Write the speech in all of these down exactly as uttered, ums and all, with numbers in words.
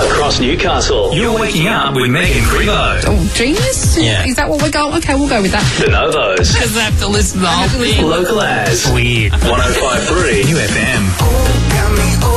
across Newcastle. You're waking up with Megan Crevo. Oh, genius? Yeah. Is that what we're going? Okay, we'll go with that. The Novos. Because I have to listen to the whole thing. Local as. Weird. one oh five point three New F M.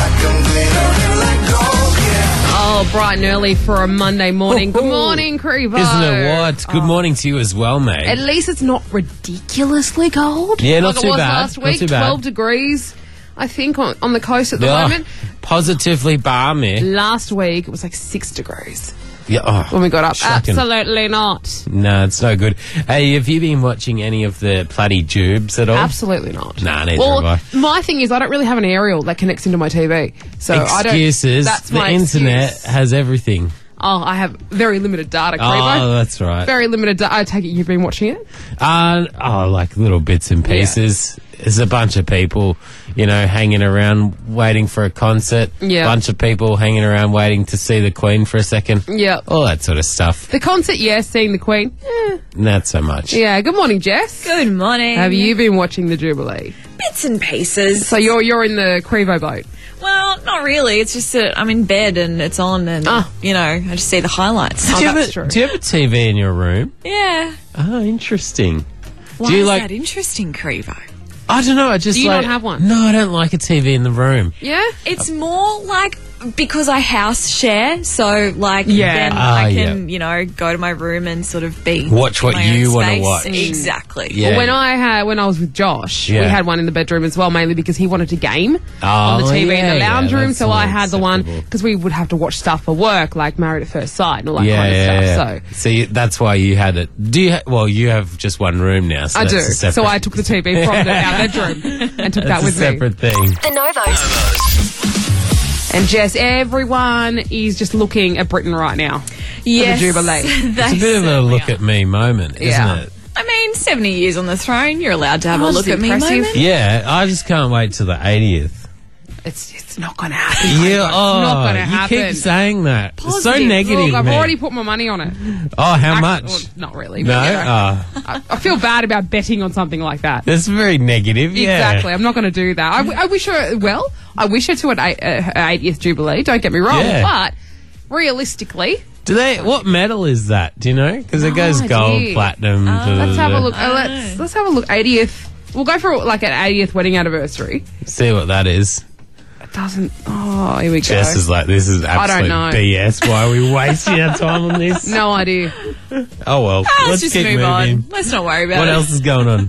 Oh, bright and early for a Monday morning. Good morning, Crevo. Isn't it what? Good Oh. morning to you as well, mate. At least it's not ridiculously cold. Yeah, not like too it was bad. last Not week, too bad. twelve degrees, I think, on, on the coast at the Oh, moment. positively balmy. Last week, it was like six degrees Yeah, oh, when we got up. shocking. Absolutely not. No, it's no good. Hey, have you been watching any of the Platy Jubes at all? Absolutely not. Nah, neither well, have I. my thing is, I don't really have an aerial that connects into my T V. So I don't. Excuses. That's the my internet excuse. has everything. Oh, I have very limited data, Oh, Crevo. that's right. Very limited data. I take it you've been watching it? Uh, oh, like little bits and pieces. There's a bunch of people, you know, hanging around waiting for a concert. Yeah. Bunch of people hanging around waiting to see the Queen for a second. Yeah. All that sort of stuff. The concert, yes, seeing the Queen. Eh. Not so much. Yeah, good morning, Jess. Good morning. Have you been watching the Jubilee? Bits and pieces. So you're you're in the Crevo boat. Well, not really. It's just that I'm in bed and it's on and, Ah. you know, I just see the highlights. Oh, do, you that's have true. a, do you have a T V in your room? Yeah. Oh, interesting. Why do you is like? that interesting, Crevo? I don't know. I just Do you like, not have one? No, I don't like a T V in the room. Yeah? It's more like because I house share, so like Yeah. then Ah, I can, you know, go to my room and sort of be Watch what in my own you wanna space. watch. Exactly. Yeah. Well, when I had when I was with Josh, Yeah. we had one in the bedroom as well, mainly because he wanted to game on the Oh, T V in yeah, the yeah, lounge room. that's So more I had the one acceptable. because we would have to watch stuff for work, like Married at First Sight and all that Yeah, kind of yeah, stuff. yeah. So See, that's why you had it. Do you? Ha- well, you have just one room now. So I do. that's a separate, So I took the T V from the, our bedroom and took that that's with a me. separate thing. The Novos. And Jess, everyone is just looking at Britain right now. Yes. For the Jubilee. They It's a bit of a certainly look are. at me moment, isn't Yeah. it? I mean, seventy years on the throne, you're allowed to have Oh, a this look is at me impressive. moment. Yeah, I just can't wait till the eightieth. It's it's not going to happen. Yeah, oh, not gonna you happen. keep saying that. It's so Positive. negative. Look, I've man. already put my money on it. Oh, how Act- much? well, not really. No, But, you know, oh, I, I feel bad about betting on something like that. that's very negative. Yeah, Exactly. I'm not going to do that. I, w- I wish her well. I wish her to an eight, uh, her eightieth Jubilee. Don't get me wrong, Yeah. but realistically, Do they? What medal is that? Do you know? Because it No goes gold, idea. platinum. da, da, let's have da. a look. Uh, let's let's have a look. eightieth. We'll go for like an eightieth wedding anniversary. See what that is. It doesn't. Oh, here we go. Jess is like, this is don't absolute know. B S. Why are we wasting our time on this? No idea. Oh well, Ah, let's let's just keep move moving. on. Let's not worry about What it. else is going on?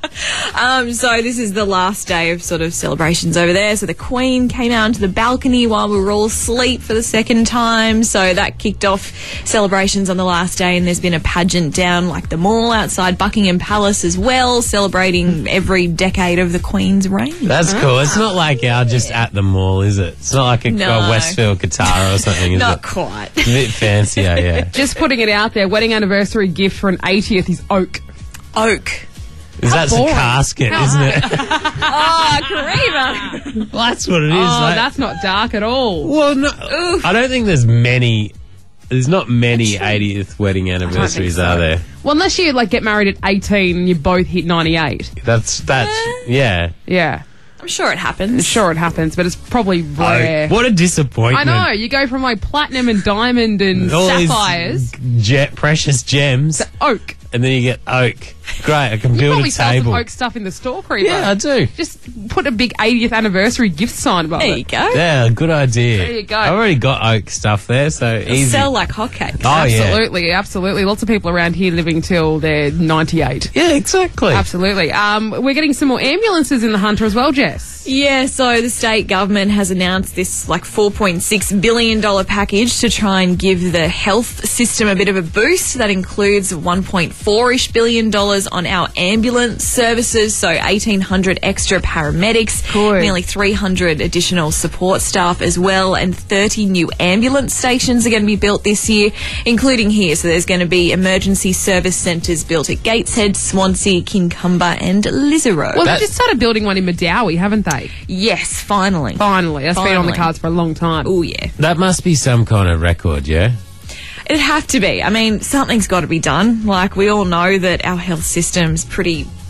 Um, so this is the last day of sort of celebrations over there. So the Queen came out onto the balcony while we were all asleep for the second time. So that kicked off celebrations on the last day, and there's been a pageant down like the mall outside Buckingham Palace as well, celebrating every decade of the Queen's reign. That's cool. It's not like our just at the mall, is it? It's not like a, No. a Westfield Katara or something, is Not it? quite. A bit fancier, yeah. Just putting it out there. Wedding anniversary gift for an eightieth is oak. Oak. Is that a boring. casket, How- isn't it? Oh, Karima. Well, that's what it is. Oh, like- that's not dark at all. well, no, I don't think there's many. There's not many eightieth wedding anniversaries, so. are there? Well, unless you like get married at eighteen and you both hit ninety-eight. That's that's yeah. Yeah, I'm sure it happens. sure it happens, but it's probably rare. Oh, what a disappointment! I know. You go from like platinum and diamond and All these sapphires ge- precious gems, to oak. and then you get oak. Great, I can You build probably a sell some table. oak stuff in the store, Creeper. Yeah, I do. Just put a big eightieth anniversary gift sign above There it. you go. Yeah, good idea. There you go. I've already got oak stuff there, so easy. Sell like hotcakes. oh yeah, Absolutely, absolutely. Lots of people around here living till they're ninety-eight. yeah, exactly. Absolutely. Um, we're getting some more ambulances in the Hunter as well, Jess. Yeah, so the state government has announced this like four point six billion dollars package to try and give the health system a bit of a boost. That includes one point four-ish billion dollars on our ambulance services, so eighteen hundred extra paramedics, Good. nearly three hundred additional support staff as well, and thirty new ambulance stations are going to be built this year, including here. So there's going to be emergency service centres built at Gateshead, Swansea, Kincumber and Lisero. Well, That- they just started building one in Medowie, haven't they? Yes, finally. Finally. That's been on the Finally. cards for a long time. Oh, yeah. That must be some kind of record, yeah? It'd have to be. I mean, something's got to be done. Like, we all know that our health system's pretty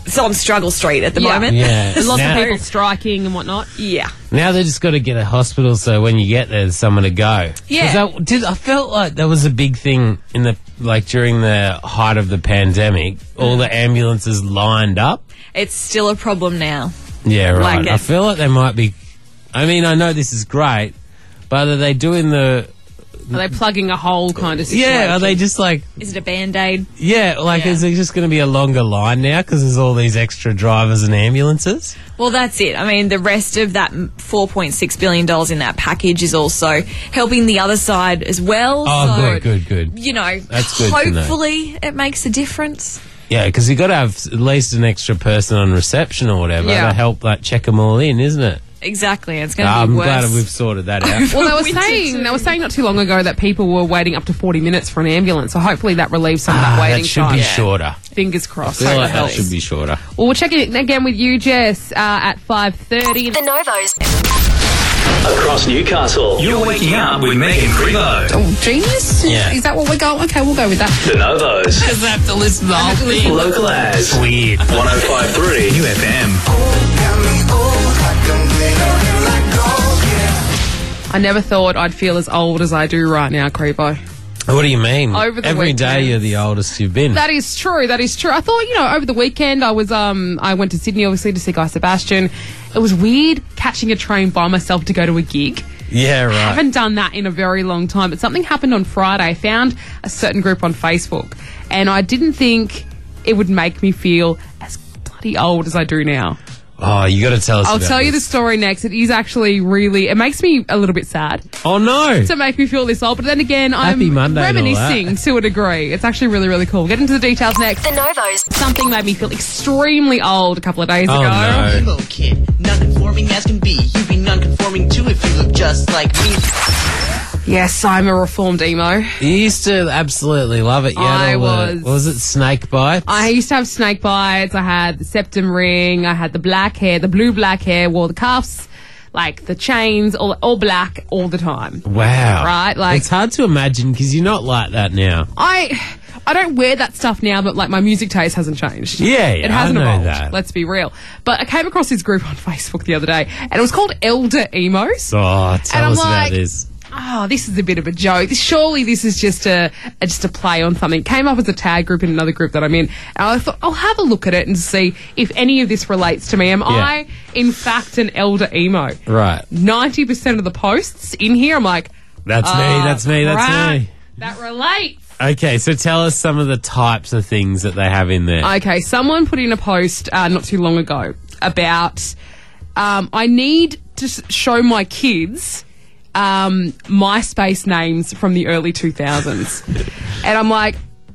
it's on struggle street at the Yeah. moment. Yeah. There's lots Now- of people striking and whatnot. Yeah. Now they just got to get a hospital so when you get there, there's someone to go. 'Cause Yeah. I, did, I felt like that was a big thing in the like during the height of the pandemic. All the ambulances lined up. It's still a problem now. Yeah, right. Like I it. feel like they might be. I mean, I know this is great, but are they doing the? Are they plugging a hole kind of situation? Yeah, are they just like? Is it a band-aid? Yeah, like Yeah. is it just going to be a longer line now because there's all these extra drivers and ambulances? Well, that's it. I mean, the rest of that four point six billion dollars in that package is also helping the other side as well. Oh, so, good, good, good. You know, That's good to know. hopefully it makes a difference. Yeah, because you got to have at least an extra person on reception or whatever Yeah. to help like check them all in, isn't it? Exactly. It's going to I'm be worse. glad we've sorted that out. Well, they were Winter saying too. they were saying not too long ago that people were waiting up to forty minutes for an ambulance. So hopefully that relieves some of that Ah, waiting that should time. be shorter. Fingers crossed. I feel Hope like it that helps. should be shorter. Well, we'll check it again with you, Jess, uh, at five thirty. The Novos. Across Newcastle, you're waking up with Megan Crivo. Oh, genius! Yeah. Is that what we're going? Okay, we'll go with that. The Novos. Just have to listen to the whole thing. Local as. Weird. one oh five point three U F M. I never thought I'd feel as old as I do right now, Creepo. What do you mean? Over the Every day weekends. you're the oldest you've been. That is true. That is true. I thought, you know, over the weekend I was, um, I went to Sydney obviously to see Guy Sebastian. It was weird catching a train by myself to go to a gig. yeah, right. I haven't done that in a very long time, but something happened on Friday. I found a certain group on Facebook, and I didn't think it would make me feel as bloody old as I do now. Oh, you got to tell us. I'll about tell you the this. story next. It is actually really, it makes me a little bit sad Oh no! to make me feel this old, but then again, Happy I'm Monday and all reminiscing that. to a degree. It's actually really, really cool. Get into the details next. The Novos. Something made me feel extremely old a couple of days Oh, ago. no. Emo kid, non-conforming as can be. You be non-conforming too if you look just like me. Yes, I'm a reformed emo. You used to absolutely love it. You had I all the- was- what was it snake bites? I used to have snake bites. I had the septum ring. I had the black hair, the blue black hair, wore the cuffs, like the chains, all, all black all the time. wow. Right, like- it's hard to imagine because you're not like that now. I I don't wear that stuff now, but like my music taste hasn't changed. Yeah, yeah, it hasn't I know evolved. that. Let's be real. But I came across this group on Facebook the other day, and it was called Elder Emos. Oh, tell I'm us like- about this. Oh, this is a bit of a joke. Surely this is just a, a just a play on something. It came up as a tag group in another group that I'm in, and I thought I'll have a look at it and see if any of this relates to me. Am I, in fact, an elder emo? Right. Ninety percent of the posts in here, I'm like, That's me. "Ah, That's me. That's crap, me. That relates. Okay, so tell us some of the types of things that they have in there. Okay, someone put in a post uh, not too long ago about um, I need to s- show my kids um, MySpace names from the early two thousands. And I'm like,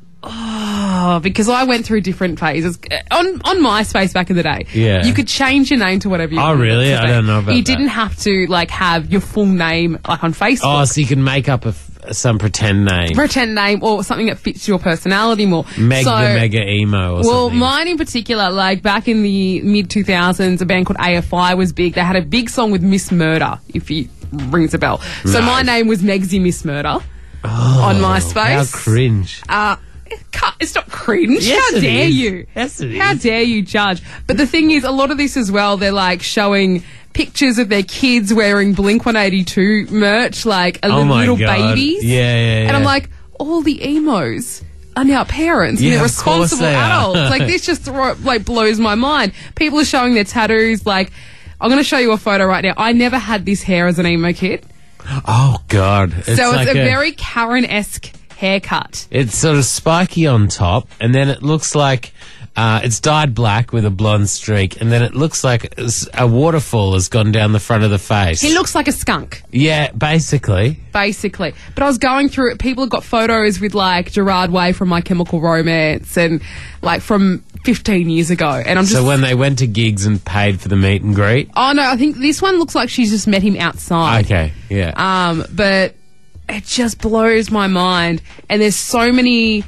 oh, because I went through different phases. Uh, On on MySpace back in the day, Yeah. you could change your name to whatever you Oh, wanted it really? to I be. don't know about You that. didn't have to, like, have your full name, like, on Facebook. oh, so you can make up a f- some pretend name. Pretend name or something that fits your personality more. Meg so, the Mega Emo or Well, something. mine in particular, like back in the mid two thousands, a band called A F I was big. They had a big song with Miss Murder, if you rings a bell. So No. my name was Megsy Miss Murder on How MySpace. cringe. Uh, it ca- it's not cringe. Yes, How it dare is. you? Yes, it How is. dare you judge? But the thing is, a lot of this as well, they're like showing pictures of their kids wearing Blink one eighty-two merch, like a Oh little, my little God. babies. Yeah, yeah, And I'm yeah. like, all the emos are now parents and Yeah, they're of course responsible they are. adults. Like, this just thro- like blows my mind. People are showing their tattoos. Like, I'm going to show you a photo right now. I never had this hair as an emo kid. Oh, God. It's so like it's a, very Karen-esque haircut. It's sort of spiky on top, and then it looks like uh, it's dyed black with a blonde streak, and then it looks like s- a waterfall has gone down the front of the face. He looks like a skunk, yeah, basically. basically. But I was going through it. People have got photos with, like, Gerard Way from My Chemical Romance and, like, from fifteen years ago. And I'm just... So when they went to gigs and paid for the meet and greet. Oh, no, I think this one looks like she's just met him outside. Okay, yeah. Um, but it just blows my mind. And there's so many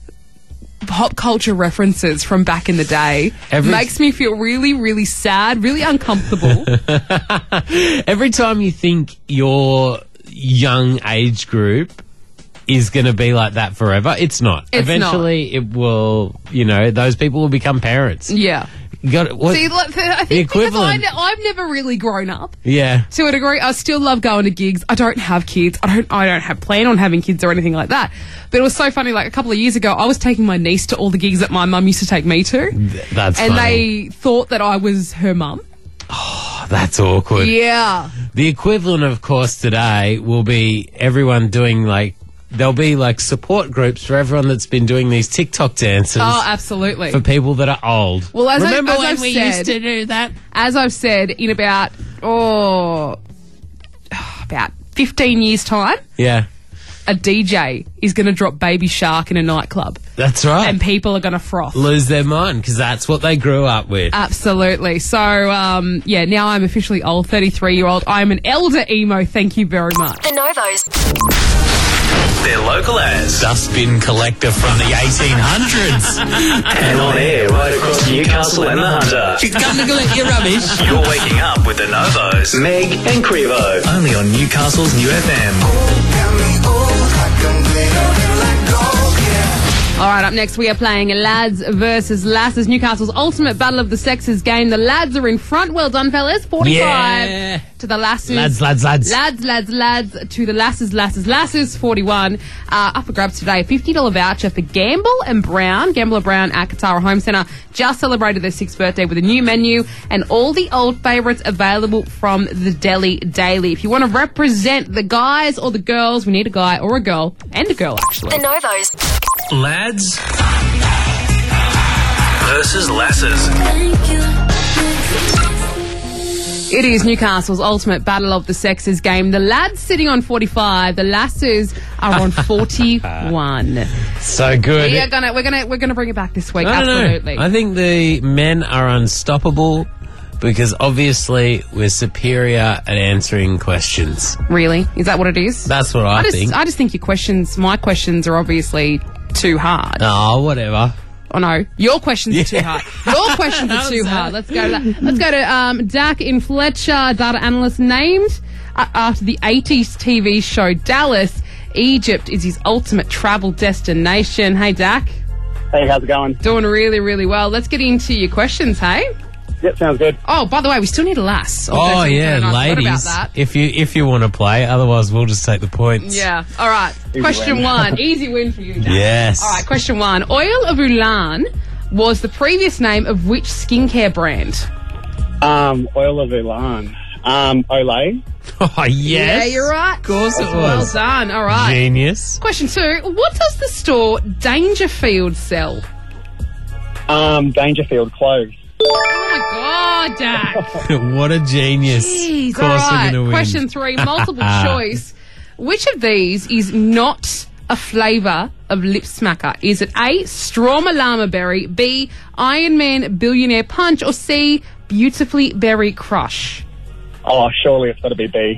pop culture references from back in the day. Every- Makes me feel really, really sad, really uncomfortable. Every time you think your young age group is going to be like that forever. It's not. It's Eventually, it will. You know, those people will become parents. Yeah. You got what? See, look, I think The because I, equivalent. ne- I've never really grown up. Yeah. To a degree, I still love going to gigs. I don't have kids. I don't. I don't have plan on having kids or anything like that. But it was so funny. Like a couple of years ago, I was taking my niece to all the gigs that my mum used to take me to, That's and funny. they thought that I was her mum. That's awkward. Yeah. The equivalent, of course, today will be everyone doing like. There'll be like support groups for everyone that's been doing these TikTok dances. Oh, absolutely. For people that are old. Well, as I- Remember as when I've we said- used to do that? As I've said, in about oh, about fifteen years' time, Yeah, a D J is going to drop Baby Shark in a nightclub, that's right. and people are going to froth. Lose their mind because that's what they grew up with. Absolutely. So, um, yeah, now I'm officially old, thirty-three-year-old. I'm an elder emo. Thank you very much. The Novos. Their local as. Dustbin collector from the eighteen hundreds. And on air right across Newcastle and the Hunter. Come to collect your rubbish. You're waking up with the Novos. Meg and Crevo. Only on Newcastle's New F M. All right, up next we are playing Lads versus Lasses, Newcastle's ultimate battle of the sexes game. The lads are in front. Well done, fellas. forty-five Yeah. to the lasses. Lads, lads, lads. Lads, lads, lads to the lasses, lasses, lasses. forty-one. Uh, up for grabs today. A fifty dollars voucher for Gamble and Brown. Gamble and Brown at Katara Home Centre just celebrated their sixth birthday with a new menu and all the old favourites available from the Deli Daily. If you want to represent the guys or the girls, we need a guy or a girl, and a girl actually. The Novos. Lads versus Lasses. It is Newcastle's ultimate battle of the sexes game. The lads sitting on forty-five, the lasses are on forty-one. So good. We are gonna, we're gonna, we're gonna bring it back this week. I don't know. Absolutely. I think the men are unstoppable because obviously we're superior at answering questions. Really? Is that what it is? That's what I, I just, think. I just think your questions, my questions, are obviously too hard. Oh, whatever. Oh no, your questions are too Yeah. hard. Your questions are How's too that? hard. Let's go. To that. Let's go to um, Dak in Fletcher, data analyst named uh, after the eighties T V show Dallas. Egypt is his ultimate travel destination. Hey Dak, Hey, how's it going? doing really, really well. Let's get into your questions. Hey. Yep, sounds good. Oh, by the way, we still need a lass. Oh Thursday yeah, night. I forgot ladies. about that. If you if you want to play, otherwise we'll just take the points. Yeah. All right. Question win. one. Easy win for you, Dak. Yes. All right. Question one. Oil of Ulan was the previous name of which skincare brand? Um, Oil of Ulan. Um, Olay. Oh yes. Yeah, you're right. Of course it Well was. done. All right. Genius. Question two. What does the store Dangerfield sell? Um, Dangerfield clothes. Oh my God, Dak. What a genius. Jeez. Of All course we're right. gonna win. Question three. Multiple choice. Which of these is not a flavour of lip smacker? Is it A, Straw Malama Berry, B, Iron Man Billionaire Punch, or C, Beautifully Berry Crush? Oh, surely it's got to be B.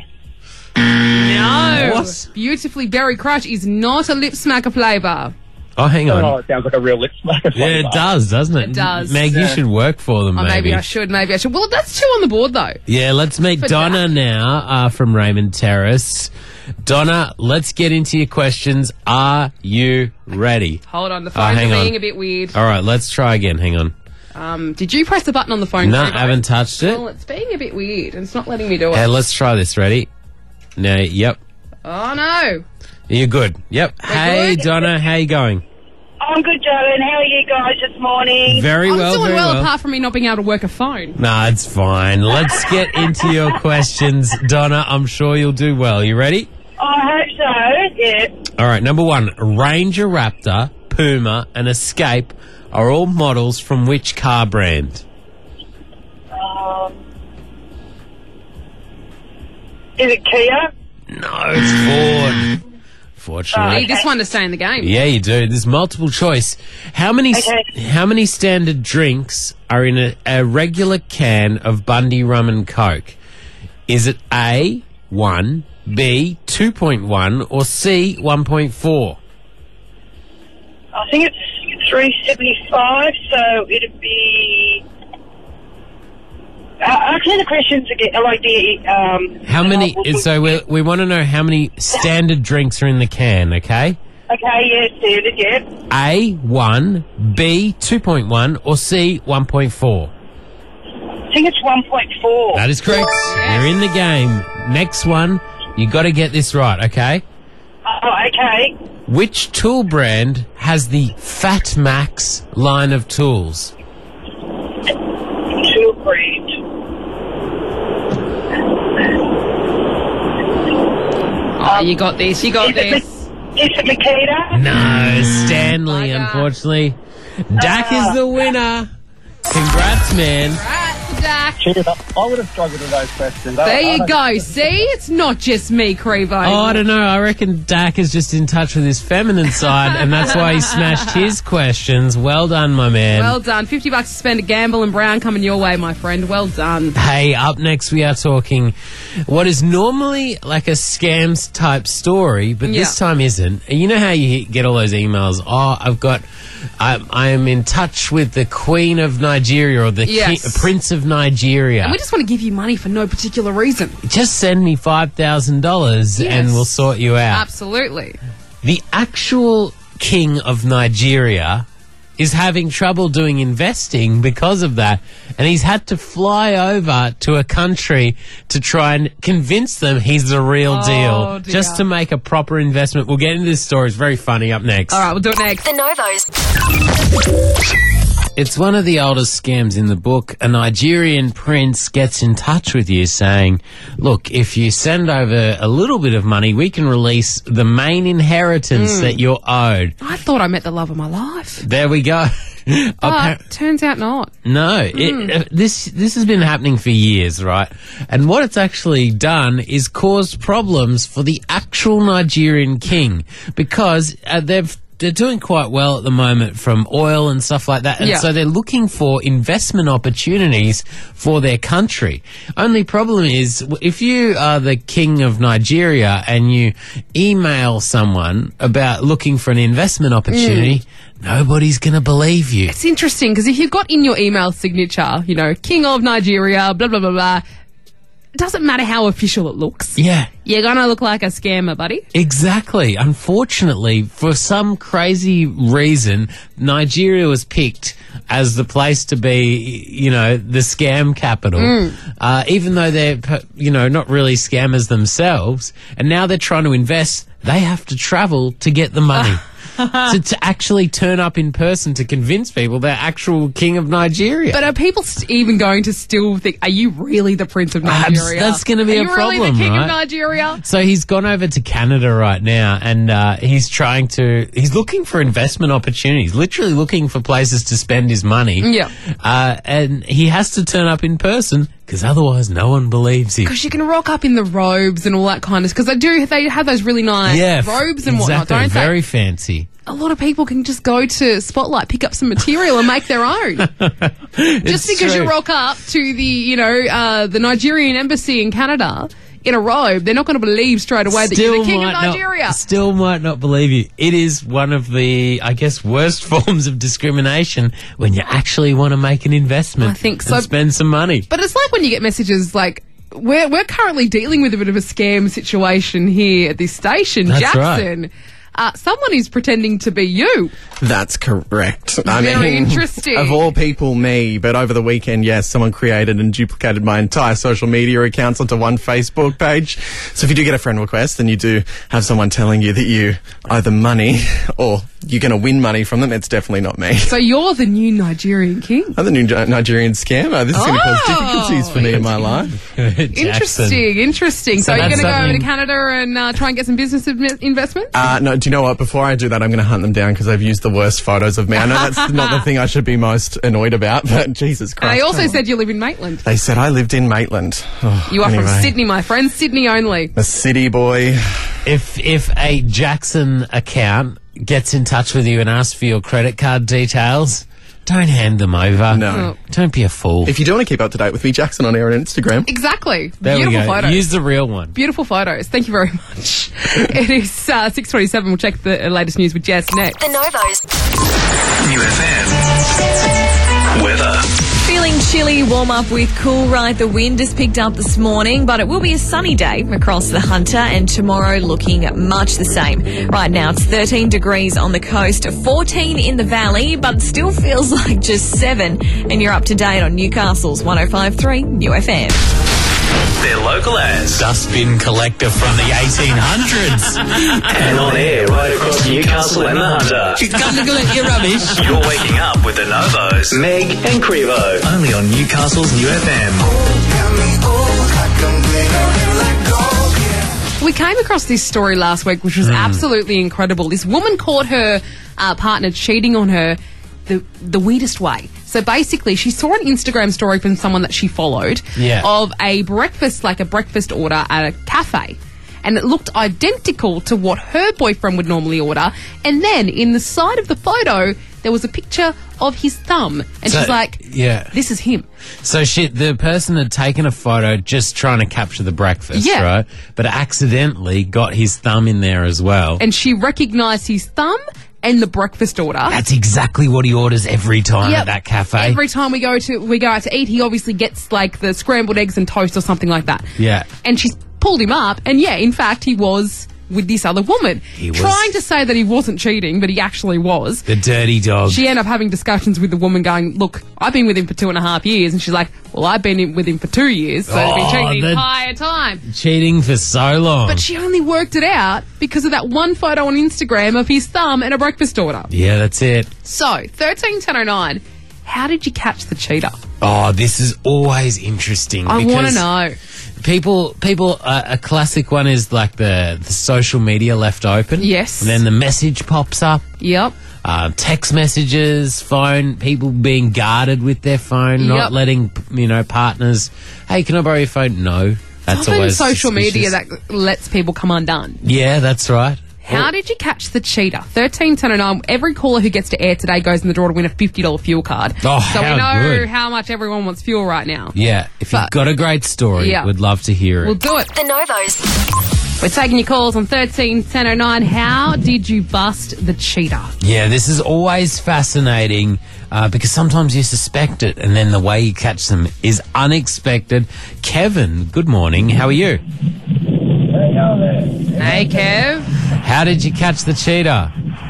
No. What? Beautifully Berry Crush is not a lip smacker flavour. Oh, hang on. Oh, it sounds like a real lip smacker. Yeah, it does, doesn't it? It does. Meg, you Yeah. should work for them, Oh, maybe. maybe I should, maybe I should. Well, that's two on the board, though. Yeah, let's meet For Donna Dak. now uh, from Raymond Terrace. Donna, let's get into your questions. Are you ready? Hold on, the Oh, phone's hang on. being a bit weird. All right, let's try again. Hang on. Um, did you press the button on the phone? No, I too, haven't touched it. Well, it's being a bit weird. It's not letting me do it. Hey, let's try this. Ready? No, yep. Oh, no. You're good. Yep. Hey, good? Donna, how you going? I'm good, Joe, and how are you guys this morning? Very I'm well, doing very well, well. apart from me not being able to work a phone. Nah, it's fine. Let's get into your questions, Donna. I'm sure you'll do well. You ready? I hope so, yeah. All right, number one, Ranger Raptor, Puma, and Escape are all models from which car brand? Um, is it Kia? No, it's Ford. Fortunately. Need this one to stay in the game. Yeah, you do. There's multiple choice. How many Okay. how many standard drinks are in a, a regular can of Bundy rum and coke? Is it A, one, B, two point one, or C, one point four? I think it's three seventy-five, so it'd be Uh, ask me the questions again, like the, um... How many? uh, So we we want to know how many standard drinks are in the can. Okay. Okay, yeah, standard, yeah. A one, B two point one, or C one point four. I think it's one point four. That is correct. You're in the game. Next one, you got to get this right. Okay. Oh, okay. Which tool brand has the Fat Max line of tools? Tool brand. Oh, you got this. You got Is it, this. Is it Makita? No, Stanley, Bugger. unfortunately. Dak is the winner. Congrats, man. Right, Dak. Cheers. I would have struggled with those questions. I- There I you don't- go. See, it's not just me, Crevo. Oh, I don't know. I reckon Dak is just in touch with his feminine side, and that's why he smashed his questions. Well done, my man. Well done. fifty bucks to spend at Gamble and Brown coming your way, my friend. Well done. Hey, up next we are talking what is normally like a scams type story, but this Yeah. time isn't. You know how you get all those emails? Oh, I've got, I, I am in touch with the Queen of Nigeria or the Yes. King, Prince of Nigeria. And we just want to give you money for no particular reason. Just send me five thousand dollars Yes. and we'll sort you out. Absolutely. The actual King of Nigeria is having trouble doing investing because of that, and he's had to fly over to a country to try and convince them he's the real Oh, deal, dear. just to make a proper investment. We'll get into this story. It's very funny. Up next. All right, we'll do it next. The Novos. It's one of the oldest scams in the book. A Nigerian prince gets in touch with you saying, look, if you send over a little bit of money, we can release the main inheritance that you're owed. I thought I met the love of my life. There we go. But Appa- turns out not. No, it, uh, this this has been happening for years, right? And what it's actually done is caused problems for the actual Nigerian king because uh, they've they're doing quite well at the moment from oil and stuff like that, and Yeah. so they're looking for investment opportunities for their country. Only problem is w- if you are the king of Nigeria and you email someone about looking for an investment opportunity, nobody's going to believe you. It's interesting because if you've got in your email signature, you know, King of Nigeria, blah, blah, blah, blah, it doesn't matter how official it looks. Yeah. You're going to look like a scammer, buddy. Exactly. Unfortunately, for some crazy reason, Nigeria was picked as the place to be, you know, the scam capital, uh, even though they're, you know, not really scammers themselves. And now they're trying to invest. They have to travel to get the money. to, to actually turn up in person to convince people they're actual king of Nigeria. But are people st- even going to still think, are you really the Prince of Abs- Nigeria? that's gonna be are a you really problem, the King right? of Nigeria? So he's gone over to Canada right now, and uh, he's trying to. He's looking for investment opportunities, literally looking for places to spend his money. Yeah. Uh, and he has to turn up in person because otherwise, no one believes him. Because you can rock up in the robes and all that kind of. Because they do, they have those really nice Yeah, f- robes and exactly, whatnot, don't very they? fancy. A lot of people can just go to Spotlight, pick up some material, and make their own. Just because true. you rock up to the, you know, uh, the Nigerian embassy in Canada in a robe, they're not going to believe straight away that you're the King of might Nigeria. Not, still might not believe you. It is one of the, I guess, worst forms of discrimination when you actually want to make an investment. I think and so. spend some money. But it's like when you get messages like, we're, we're currently dealing with a bit of a scam situation here at this station, That's Jackson. Uh, someone is pretending to be you. That's correct. I Very mean, interesting. Of all people, me. But over the weekend, yes, someone created and duplicated my entire social media accounts onto one Facebook page. So if you do get a friend request and you do have someone telling you that you owe them money or you're going to win money from them, it's definitely not me. So you're the new Nigerian king. I'm the new Ni- Nigerian scammer. This is going to cause Oh. difficulties for me in my life. Jackson. Interesting, interesting. So, So you're going that's to go over to something- Canada and uh, try and get some business inv- investment? Uh, no, do you know what? Before I do that, I'm going to hunt them down because they've used the worst photos of me. I know that's not the thing I should be most annoyed about, but Jesus And Christ. they also come on. said you live in Maitland. They said I lived in Maitland. Oh, You are anyway. from Sydney, my friend. Sydney only. A city boy. If if a Jackson account gets in touch with you and asks for your credit card details, don't hand them over. No. Don't be a fool. If you do want to keep up to date with me, Jackson on air and Instagram. Exactly. there Beautiful we go. photos. Use the real one. Beautiful photos. Thank you very much. It is uh, six twenty-seven. We'll check the uh, latest news with Jess next. The Novos. New F M. Weather. Feeling chilly, warm up with cool right. The wind has picked up this morning, but it will be a sunny day across the Hunter, and tomorrow looking much the same. Right now it's thirteen degrees on the coast, fourteen in the valley, but still feels like just seven. And you're up to date on Newcastle's one oh five point three New F M. Their local ads. Dustbin collector from the eighteen hundreds. And on air right across Newcastle and the Hunter. She's come to collect your rubbish. You're waking up with the Novos, Meg and Crevo. Only on Newcastle's New F M. We came across this story last week, which was Mm. absolutely incredible. This woman caught her uh, partner cheating on her the the weirdest way. So basically, she saw an Instagram story from someone that she followed Yeah. of a breakfast, like a breakfast order at a cafe. And it looked identical to what her boyfriend would normally order. And then in the side of the photo, there was a picture of his thumb. And So, she's like, yeah. this is him. So shit, the person had taken a photo just trying to capture the breakfast, Yeah. right? But accidentally got his thumb in there as well. And she recognised his thumb and the breakfast order. That's exactly what he orders every time Yep. at that cafe. Every time we go to we go out to eat, he obviously gets like the scrambled eggs and toast or something like that. Yeah. And she's pulled him up, and yeah, in fact, he was with this other woman, He was- trying to say that he wasn't cheating, but he actually was. The dirty dog. She ended up having discussions with the woman, going, "Look, I've been with him for two and a half years," and she's like, "Well, I've been in- with him for two years, so I've been Oh, cheating the the- entire time." Cheating for so long. But she only worked it out because of that one photo on Instagram of his thumb and a breakfast order. yeah, that's it. So, thirteen ten oh nine, how did you catch the cheater? Oh, this is always interesting. I want to because know. People, people, uh, a classic one is like the, the social media left open. Yes. And then the message pops up. Yep. Uh, text messages, phone, people being guarded with their phone, not Yep. letting, you know, partners, hey, can I borrow your phone? No. That's Often always social media suspicious. that lets people come undone. Yeah, that's right. How did you catch the cheater? thirteen ten oh nine. Every caller who gets to air today goes in the draw to win a fifty dollars fuel card. Oh, so how we know good. how much everyone wants fuel right now. Yeah, if you've But- got a great story, Yeah. we'd love to hear it. We'll do it. The Novos. We're taking your calls on thirteen ten oh nine. How did you bust the cheater? Yeah, this is always fascinating uh, because sometimes you suspect it and then the way you catch them is unexpected. Kevin, good morning. How are you? Hey, Kev. How did you catch the cheater?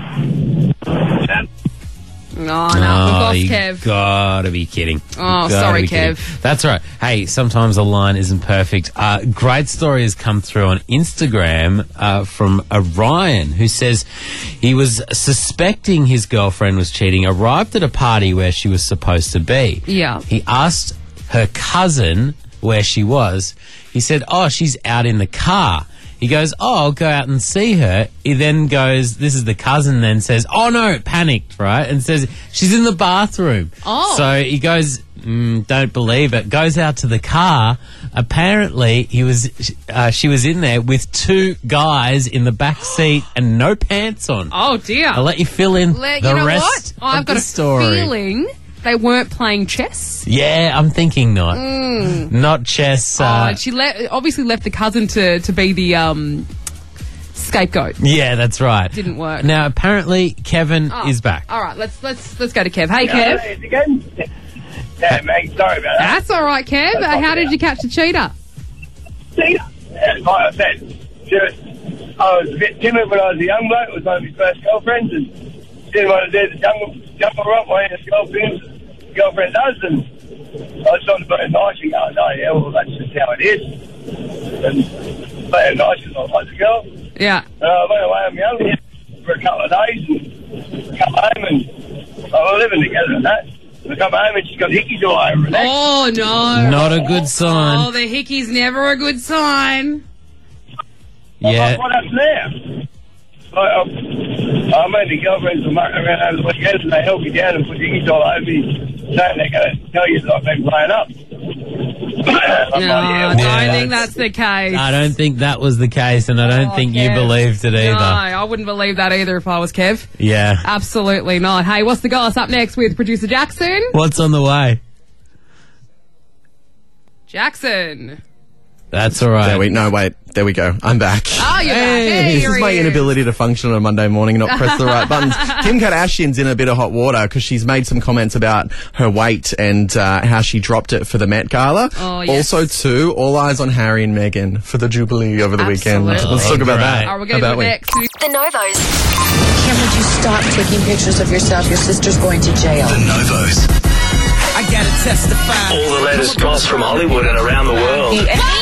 Oh, no, we've lost you Kev. gotta be kidding. Oh, You gotta sorry, be kidding. Kev. That's right. Hey, sometimes the line isn't perfect. Uh, great story has come through on Instagram uh, from Orion, who says he was suspecting his girlfriend was cheating, arrived at a party where she was supposed to be. Yeah. He asked her cousin where she was. He said, oh, she's out in the car. He goes, oh, I'll go out and see her. He then goes, this is the cousin, then says, oh, no, panicked, right? And says, she's in the bathroom. Oh. So he goes, mm, don't believe it, goes out to the car. Apparently, he was, uh, she was in there with two guys in the back seat and no pants on. Oh, dear. I'll let you fill in Let- the you know rest what? I've of got the a story. feeling they weren't playing chess. Yeah, I'm thinking not. Not chess. oh, Uh, and she le- obviously left the cousin to, to be the um, scapegoat. yeah, that's right. Didn't work. Now, apparently, Kevin Oh, is back. All right, let's let's let's go to Kev. Hey, Kev. Again? Yeah, mate, sorry about that. That's all right, Kev. Uh, how did you catch the cheater? See, yeah, like I said, she was, I was a bit timid when I was a young bloke. It was one of his first girlfriends, and didn't want to do the jungle, jump her up my girlfriend's girlfriend's husband. I just wanted to be nice and go, no, yeah, well, that's just how it is. And being nice is not like the girl. Yeah. And I went away on my own for a couple of days and come home and I was living together and that. I come home and she's got hickeys all over her neck. Oh no. Not a good sign. Oh, the hickey's never a good sign. Yeah. What happens now? I, I, I made the girlfriends and mucking around over the weekend and they held me down and put hickeys all over me, saying they're going to tell you that I've been playing up. I'm No, like, I yeah, don't Yeah, think that's- that's the case. I don't think that was the case, and I don't Oh, think you Kev. believed it No, either. I wouldn't believe that either if I was Kev. Yeah. Absolutely not. Hey, what's the goss? Up next with producer Jackson. What's on the way? Jackson. That's all right. There we, no, wait. There we go. I'm back. Oh, you're back. Hey, this here is he my is. inability to function on a Monday morning and not press the right buttons. Kim Kardashian's in a bit of hot water because she's made some comments about her weight and uh, how she dropped it for the Met Gala. Oh, yes. Also, too, all eyes on Harry and Meghan for the Jubilee over the weekend. Absolutely. Let's talk about that. Right. All right, we're going About to we? next. The Novos. Kim, would you stop taking pictures of yourself? Your sister's going to jail. The Novos. I gotta testify. All the latest goss from Hollywood and around the world.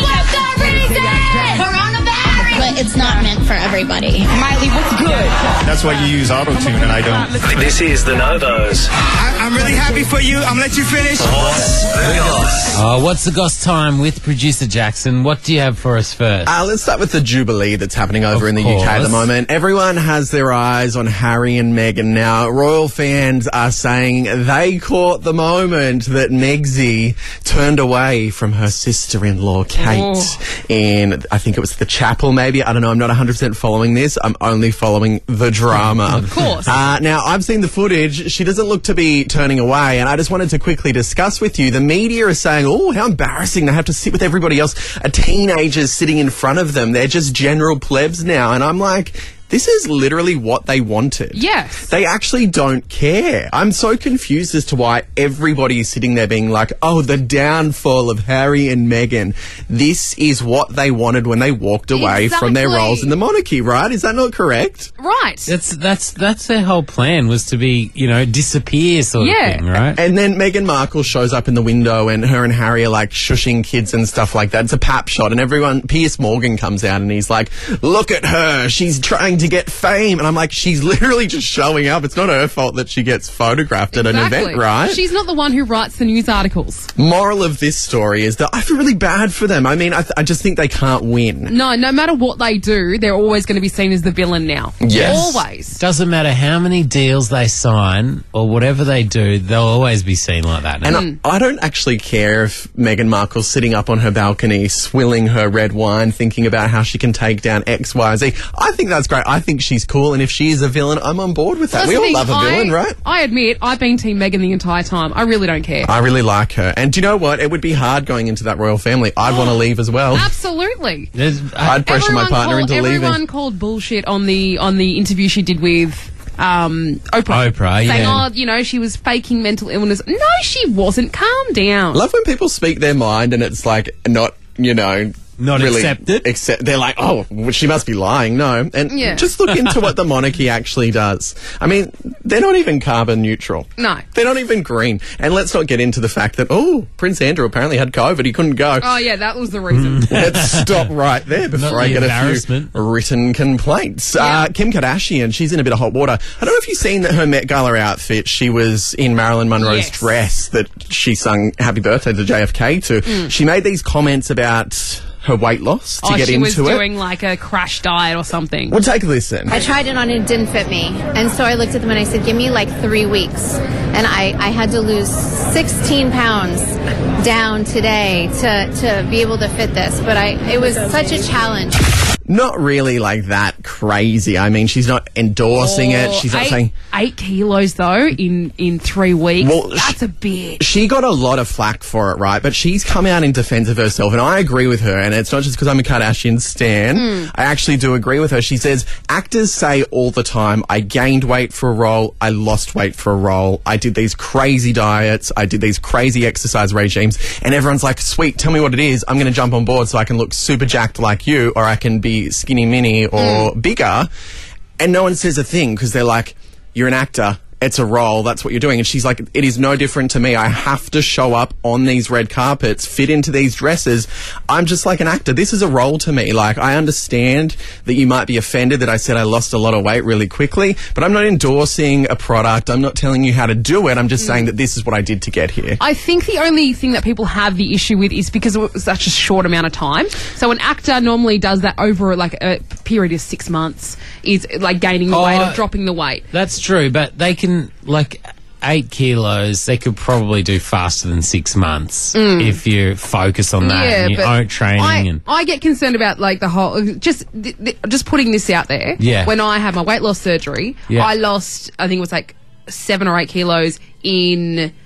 But it's not meant for everybody. Miley, what's good? That's why you use auto-tune and I don't. This is The Novos. I, I'm really happy for you. I'm gonna let you finish. What's the goss? Oh, what's the goss time with producer Jackson? What do you have for us first? Uh, let's start with the Jubilee that's happening over Of in the U K at the course. moment. Everyone has their eyes on Harry and Meghan now. Royal fans are saying they caught the moment that Megsy turned away from her sister-in-law, Kate, Oh. in, I think it was the chapel maybe. I don't know. I'm not one hundred percent following this. I'm only following the drama. Of course. Uh, now, I've seen the footage. She doesn't look to be turning away, and I just wanted to quickly discuss with you. The media is saying, oh, how embarrassing. They have to sit with everybody else. A teenager's sitting in front of them. They're just general plebs now. And I'm like, this is literally what they wanted. Yes. They actually don't care. I'm so confused as to why everybody is sitting there being like, oh, the downfall of Harry and Meghan. This is what they wanted when they walked away from their Exactly. roles in the monarchy, right? Is that not correct? Right. That's that's that's their whole plan, was to be, you know, disappear sort Yeah. of thing, right? And then Meghan Markle shows up in the window and her and Harry are like shushing kids and stuff like that. It's a pap shot and everyone, Piers Morgan comes out and he's like, look at her. She's trying to get fame. And I'm like, she's literally just showing up. It's not her fault that she gets photographed at an event, right? She's not the one who writes the news articles. Moral of this story is that I feel really bad for them. I mean, I, th- I just think they can't win. No, no matter what they do, they're always going to be seen as the villain now. Yes. Always. Doesn't matter how many deals they sign or whatever they do, they'll always be seen like that now. And I, I don't actually care if Meghan Markle's sitting up on her balcony, swilling her red wine, thinking about how she can take down X, Y, Z. I think that's great. I think she's cool, and if she is a villain, I'm on board with that. That's We the all thing, love a villain, I, right? I admit, I've been Team Meghan the entire time. I really don't care. I really like her. And do you know what? It would be hard going into that royal family. I'd want to leave as well. Absolutely. There's- I'd pressure my Everyone partner called, into leaving. Everyone called bullshit on the on the interview she did with um, Oprah. Oprah, saying, yeah. oh, you know, she was faking mental illness. No, she wasn't. Calm down. Love when people speak their mind and it's like not, you know... Not really accepted? Accept, they're like, oh, well, she must be lying. No. And Yeah. just look into what the monarchy actually does. I mean, they're not even carbon neutral. No. They're not even green. And let's not get into the fact that, oh, Prince Andrew apparently had COVID. He couldn't go. Oh, yeah, that was the reason. Let's stop right there before Not I the get a embarrassment. few written complaints. Uh, Kim Kardashian, she's in a bit of hot water. I don't know if you've seen that her Met Gala outfit. She was in Marilyn Monroe's Yes. dress that she sung Happy Birthday to J F K to. She made these comments about her weight loss to oh, get she into was it. doing like a crash diet or something. Well, take a listen. I tried it on and it didn't fit me. And so I looked at them and I said, give me like three weeks. And I, I had to lose sixteen pounds down today to, to be able to fit this. But I it was such a challenge. Not really like that crazy. I mean, she's not endorsing it. Oh, She's not eight, saying... eight kilos though in in three weeks. Well, That's sh- a bit. She got a lot of flack for it, right? But she's come out in defense of herself, and I agree with her. And it's not just because I'm a Kardashian stan. Hmm. I actually do agree with her. She says, actors say all the time, I gained weight for a role, I lost weight for a role, I did these crazy diets, I did these crazy exercise regimes, and everyone's like, sweet, tell me what it is. I'm going to jump on board so I can look super jacked like you, or I can be skinny mini or bigger. And no one says a thing because they're like, you're an actor. It's a role. That's what you're doing. And she's like, it is no different to me. I have to show up on these red carpets, fit into these dresses. I'm just like an actor. This is a role to me. Like, I understand that you might be offended that I said I lost a lot of weight really quickly, but I'm not endorsing a product. I'm not telling you how to do it. I'm just saying that this is what I did to get here. I think the only thing that people have the issue with is because it was such a short amount of time. So an actor normally does that over like a period of six months, is like gaining the Oh, weight or dropping the weight. That's true, but they can, like, eight kilos, they could probably do faster than six months if you focus on that and you but own training. I, and I get concerned about like the whole just th- th- just putting this out there. Yeah. When I had my weight loss surgery, Yeah. I lost I think it was like seven or eight kilos in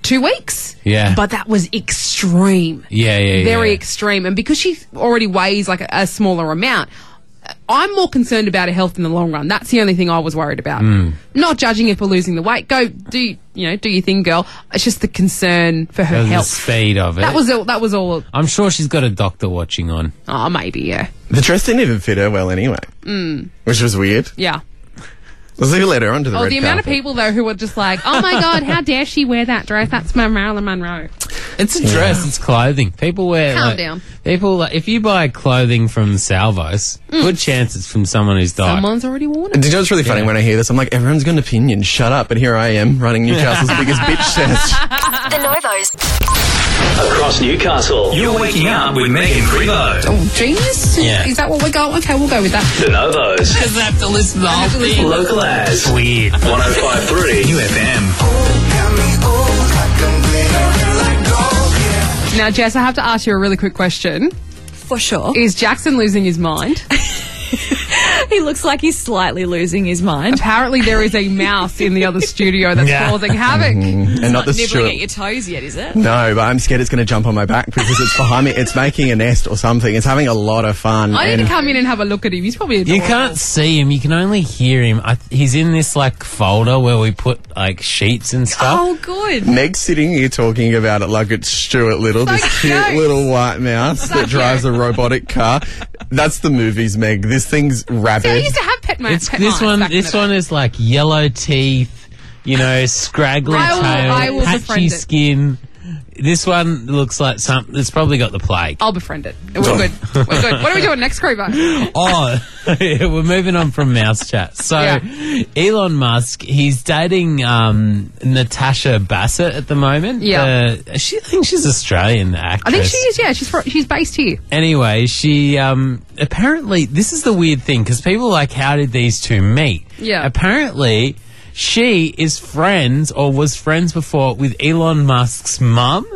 two weeks. Yeah. But that was extreme. Yeah, yeah, Very yeah. extreme. And because she already weighs like a, a smaller amount, I'm more concerned about her health in the long run. That's the only thing I was worried about. Mm. Not judging her for losing the weight. Go do you know do your thing, girl. It's just the concern for her The health. speed of it. That was all. That was all. I'm sure she's got a doctor watching on. Oh, maybe yeah. The dress didn't even fit her well anyway, Mm. which was weird. Yeah. Let's leave let her onto the Oh, red the amount of carpet. people though who were just like, "Oh my god, how dare she wear that dress? That's my Marilyn Monroe." It's a dress. It's clothing. People wear. Calm like, down. People, like, if you buy clothing from Salvos, good chance it's from someone who's died. Someone's already worn it. Do you know what's really funny Yeah. when I hear this? I'm like, everyone's got an opinion. Shut up. But here I am running Newcastle's biggest bitch says. The Novos. Across Newcastle, you're waking up with Meg and Crevo. Oh, genius. Yeah. Is that what we're going? Okay, we'll go with that. The Novos. Because they have to listen to the whole thing. Local as. Weird. one oh five point three U F M. Now, Jess, I have to ask you a really quick question. For sure. Is Jackson losing his mind? He looks like he's slightly losing his mind. Apparently, there is a mouse in the other studio that's Yeah. causing havoc. And not the Nibbling Stuart. at your toes yet, is it? No, but I'm scared it's going to jump on my back because it's behind me. It's making a nest or something. It's having a lot of fun. I need and to come in and have a look at him. He's probably You adorable. can't see him. You can only hear him. I, he's in this like folder where we put like sheets and stuff. Oh, good. Meg's sitting here talking about it like it's Stuart Little, So this cute cute. little white mouse So that drives cute. a robotic car. That's the movies, Meg. This thing's See, I rabid. used to have pet, ma- It's pet this mice one. back in This the one day. is like yellow teeth, you know, scraggly I will- tail, I will befriend patchy it. skin. This one looks like something. It's probably got the plague. I'll befriend it. We're good. We're good. What are we doing next, Crevo? Oh, we're moving on from mouse chat. So, Yeah. Elon Musk, he's dating um, Natasha Bassett at the moment. Yeah. Uh, she I think she's Australian actress. I think she is. Yeah, she's fro- she's based here. Anyway, she um, apparently this is the weird thing because people are like, how did these two meet? Yeah. Apparently, she is friends or was friends before with Elon Musk's mum.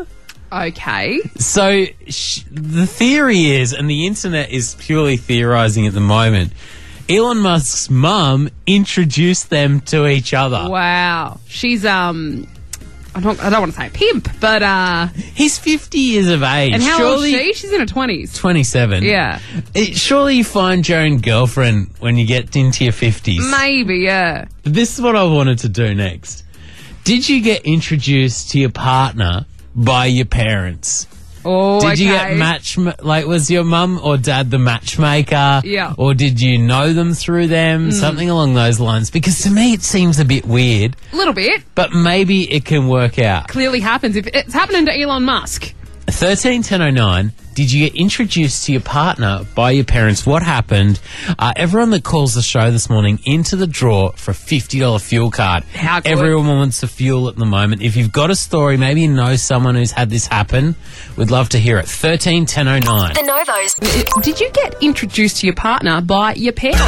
Okay. So sh- the theory is, and the internet is purely theorizing at the moment, Elon Musk's mum introduced them to each other. Wow. She's um. I don't. I don't want to say a pimp, but uh. He's fifty years of age. And how surely old is she? She's in her twenties. twenty-seven. Yeah. It, surely you find your own girlfriend when you get into your fifties. Maybe. Yeah. This is what I wanted to do next. Did you get introduced to your partner by your parents? Oh. Did okay. you get match? Like, was your mum or dad the matchmaker? Yeah. Or did you know them through them? Something along those lines. Because to me, it seems a bit weird, A little bit. but maybe it can work out. Clearly happens. If it's happening to Elon Musk. thirteen ten oh nine. Did you get introduced to your partner by your parents? What happened? Uh, everyone that calls the show this morning into the draw for a fifty dollars fuel card. How good. Everyone wants to fuel at the moment. If you've got a story, maybe you know someone who's had this happen, we'd love to hear it. thirteen ten oh nine. The Novos. Did you get introduced to your partner by your parents?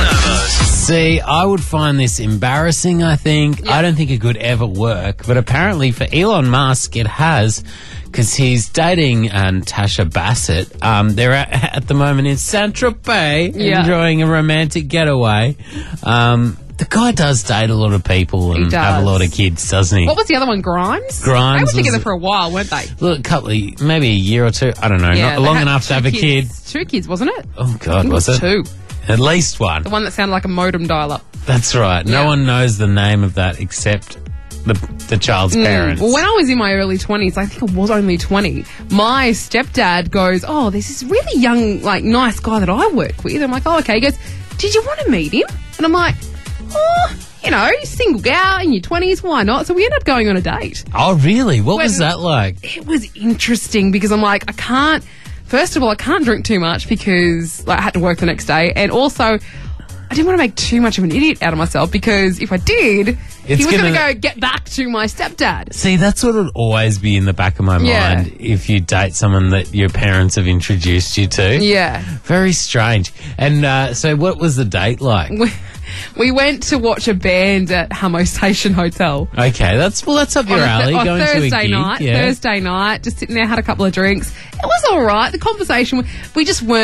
See, I would find this embarrassing, I think. I don't think it could ever work. But apparently for Elon Musk, it has, because he's dating uh, Natasha Bassett. Um, they're at, at the moment in Saint-Tropez, Yeah. enjoying a romantic getaway. Um, the guy does date a lot of people and He have a does. lot of kids, doesn't he? What was the other one? Grimes? Grimes They were was- together for a while, weren't they? Look, a couple of, maybe a year or two. I don't know. Yeah, Not they long had enough to two have a kid. kids. Two kids, wasn't it? Oh, I God, think was it it? was two. At least one. The one that sounded like a modem dial-up. That's right. No Yeah. one knows the name of that except the the child's parents. Well, when I was in my early twenties, I think I was only twenty, my stepdad goes, oh, there's this really young, like, nice guy that I work with. I'm like, oh, okay. He goes, did you want to meet him? And I'm like, oh, you know, single gal in your twenties, why not? So we ended up going on a date. Oh, really? What When- was that like? It was interesting because I'm like, I can't, first of all, I can't drink too much because like, I had to work the next day. And also, I didn't want to make too much of an idiot out of myself because if I did, It's he was going to gonna- go get back to my stepdad. See, that's what would always be in the back of my Yeah. mind if you date someone that your parents have introduced you to. Yeah. Very strange. And uh, so what was the date like? We, we went to watch a band at Hamo Station Hotel. Okay, that's well, that's up your on, a th- alley. on going to a Thursday gig, night. yeah. Thursday night, just sitting there, had a couple of drinks. It was all right. The conversation, we just weren't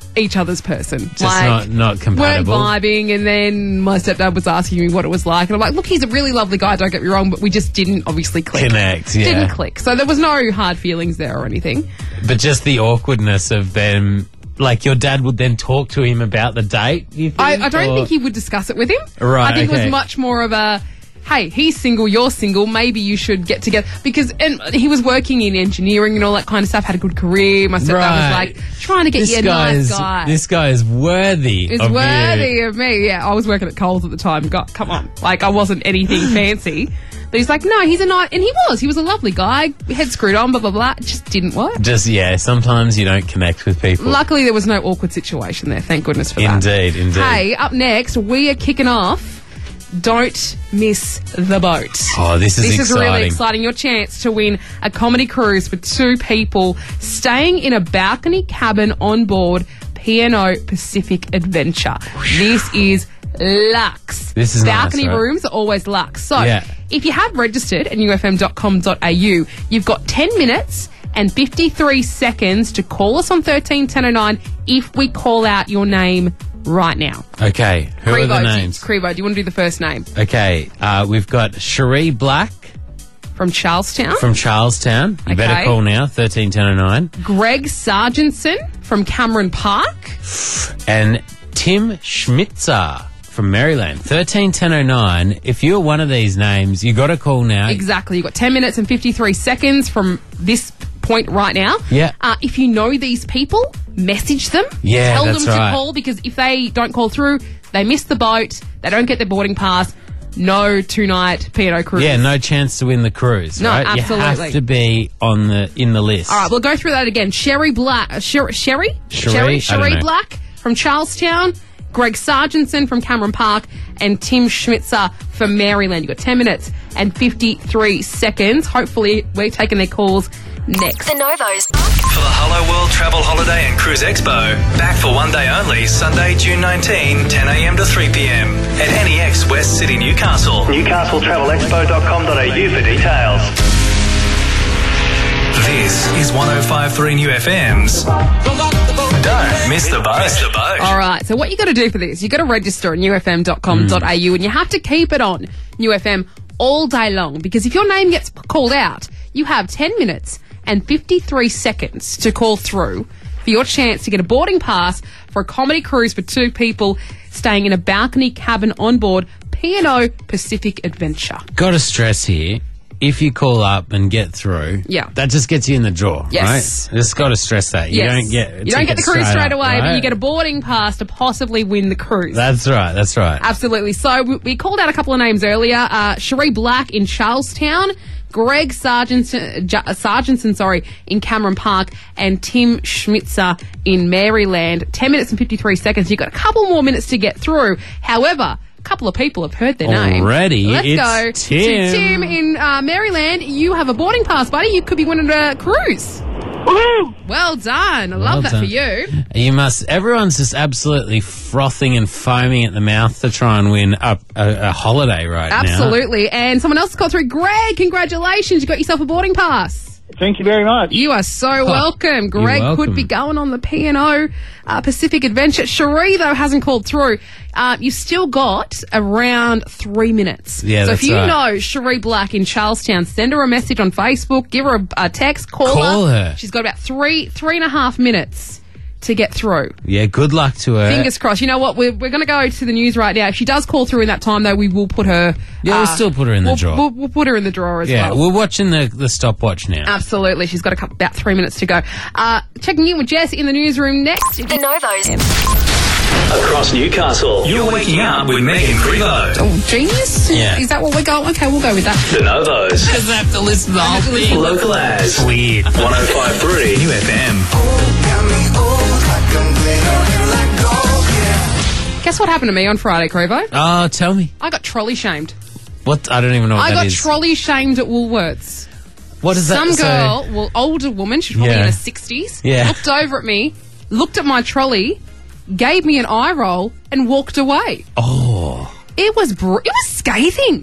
each other's person. Just not, not weren't compatible. vibing, and then my stepdad was asking me what it was like, and I'm like, look, he's a really lovely guy, don't get me wrong, but we just didn't obviously click. Connect, yeah. Didn't click. So there was no hard feelings there or anything. But just the awkwardness of them, like your dad would then talk to him about the date, you think? I, I don't or- think he would discuss it with him. Right, I think it okay. was much more of a, hey, he's single, you're single, maybe you should get together. Because and he was working in engineering and all that kind of stuff, had a good career. My stepdad Right. was like, trying to get This you a guy nice is, guy. This guy is worthy Is of worthy you. of me. Yeah, I was working at Coles at the time. God, come on. Like, I wasn't anything fancy. But he's like, no, he's a nice... And he was. He was a lovely guy. Head screwed on, blah, blah, blah. It just didn't work. Just, yeah, sometimes you don't connect with people. Luckily, there was no awkward situation there. Thank goodness for that. Indeed, indeed. Hey, up next, we are kicking off Don't Miss the Boat. Oh, this is This exciting. is really exciting. Your chance to win a comedy cruise for two people staying in a balcony cabin on board P and O Pacific Adventure. This is luxe. This is nice, balcony right? rooms are always luxe. So, Yeah. if you have registered at u f m dot com dot a u, you've got ten minutes and fifty-three seconds to call us on thirteen ten oh nine if we call out your name right now. Okay, who are the Crevo, names? Crevo, do you want to do the first name? Okay, uh, we've got Cherie Black From Charlestown. from Charlestown. You better Okay. call now, thirteen ten oh nine. Greg Sargentson from Cameron Park. And Tim Schmitzer from Maryland, thirteen ten oh nine. If you're one of these names, you got to call now. Exactly. You've got ten minutes and fifty-three seconds from this point right now. Yeah. Uh, if you know these people, message them. Yeah, Tell that's them right. to call, because if they don't call through, they miss the boat, they don't get their boarding pass, no two-night P and O cruise. Yeah, no chance to win the cruise. No, right? You absolutely. have to be on the in the list. All right, we'll go through that again. Sherry Black, uh, Sher- Sherry? Sherry? Sherry, I don't Sherry know. Black from Charlestown, Greg Sargentson from Cameron Park, and Tim Schmitzer from Maryland. You've got ten minutes and fifty-three seconds. Hopefully, we're taking their calls next. The Novos. For the Hello World Travel Holiday and Cruise Expo, back for one day only, Sunday, June nineteenth, ten a m to three p m at N E X West City, Newcastle. Newcastle Travel Expo dot com dot a u for details. This is one oh five point three New F M's Don't Miss the Boat. Miss the boat. All right, so what you got to do for this, you got to register on u f m dot com dot a u, and you have to keep it on U F M all day long, because if your name gets called out, you have ten minutes and fifty-three seconds to call through for your chance to get a boarding pass for a comedy cruise for two people staying in a balcony cabin on board P and O Pacific Adventure. Got to stress here, if you call up and get through, Yeah. that just gets you in the draw, Yes. right? Just got to stress that. You Yes. don't get you don't get the cruise straight, up, away, but right? you get a boarding pass to possibly win the cruise. That's right, that's right. Absolutely. So we, we called out a couple of names earlier. Uh, Cherie Black in Charlestown, Greg Sargentson, J- Sargentson, sorry, in Cameron Park, and Tim Schmitzer in Maryland. ten minutes and fifty-three seconds. You've got a couple more minutes to get through. However, a couple of people have heard their name. Already, Let's it's go Tim. to Tim in uh, Maryland. You have a boarding pass, buddy. You could be winning a cruise. Well done. I love Well that done. for you. You must. Everyone's just absolutely frothing and foaming at the mouth to try and win a, a, a holiday right now. Absolutely. And someone else called through. Greg, congratulations. You got yourself a boarding pass. Thank you very much. You are so welcome. Greg welcome. could be going on the P and O uh, Pacific Adventure. Cherie, though, hasn't called through. Uh, you've still got around three minutes. Yeah, so that's if you right. know Cherie Black in Charlestown, send her a message on Facebook, give her a, a text, call, Call her. She's got about three, three and a half minutes to get through. Yeah, good luck to her. Fingers crossed. You know what? We're, we're going to go to the news right now. If she does call through in that time, though, we will put her... Yeah, we'll uh, still put her in the we'll, drawer. We'll, we'll put her in the drawer as yeah, well. we're watching the, the stopwatch now. Absolutely. She's got a couple, about three minutes to go. Uh, checking in with Jess in the newsroom next. The Novos. Across Newcastle, you're waking up with Meg and Crevo. Oh, genius? Yeah. Is that what we're going? Okay, we'll go with that. The Novos. Doesn't have to listen to the whole thing. Local as. Weird. one oh five point three New F M. Guess what happened to me on Friday, Crevo? Oh, tell me. I got trolley shamed. What? I don't even know what I that got is. trolley shamed at Woolworths. What is Some that? So- girl, well, older woman, she's probably Yeah. in her sixties, Yeah. looked over at me, looked at my trolley, gave me an eye roll, and walked away. Oh. It was br- it was scathing.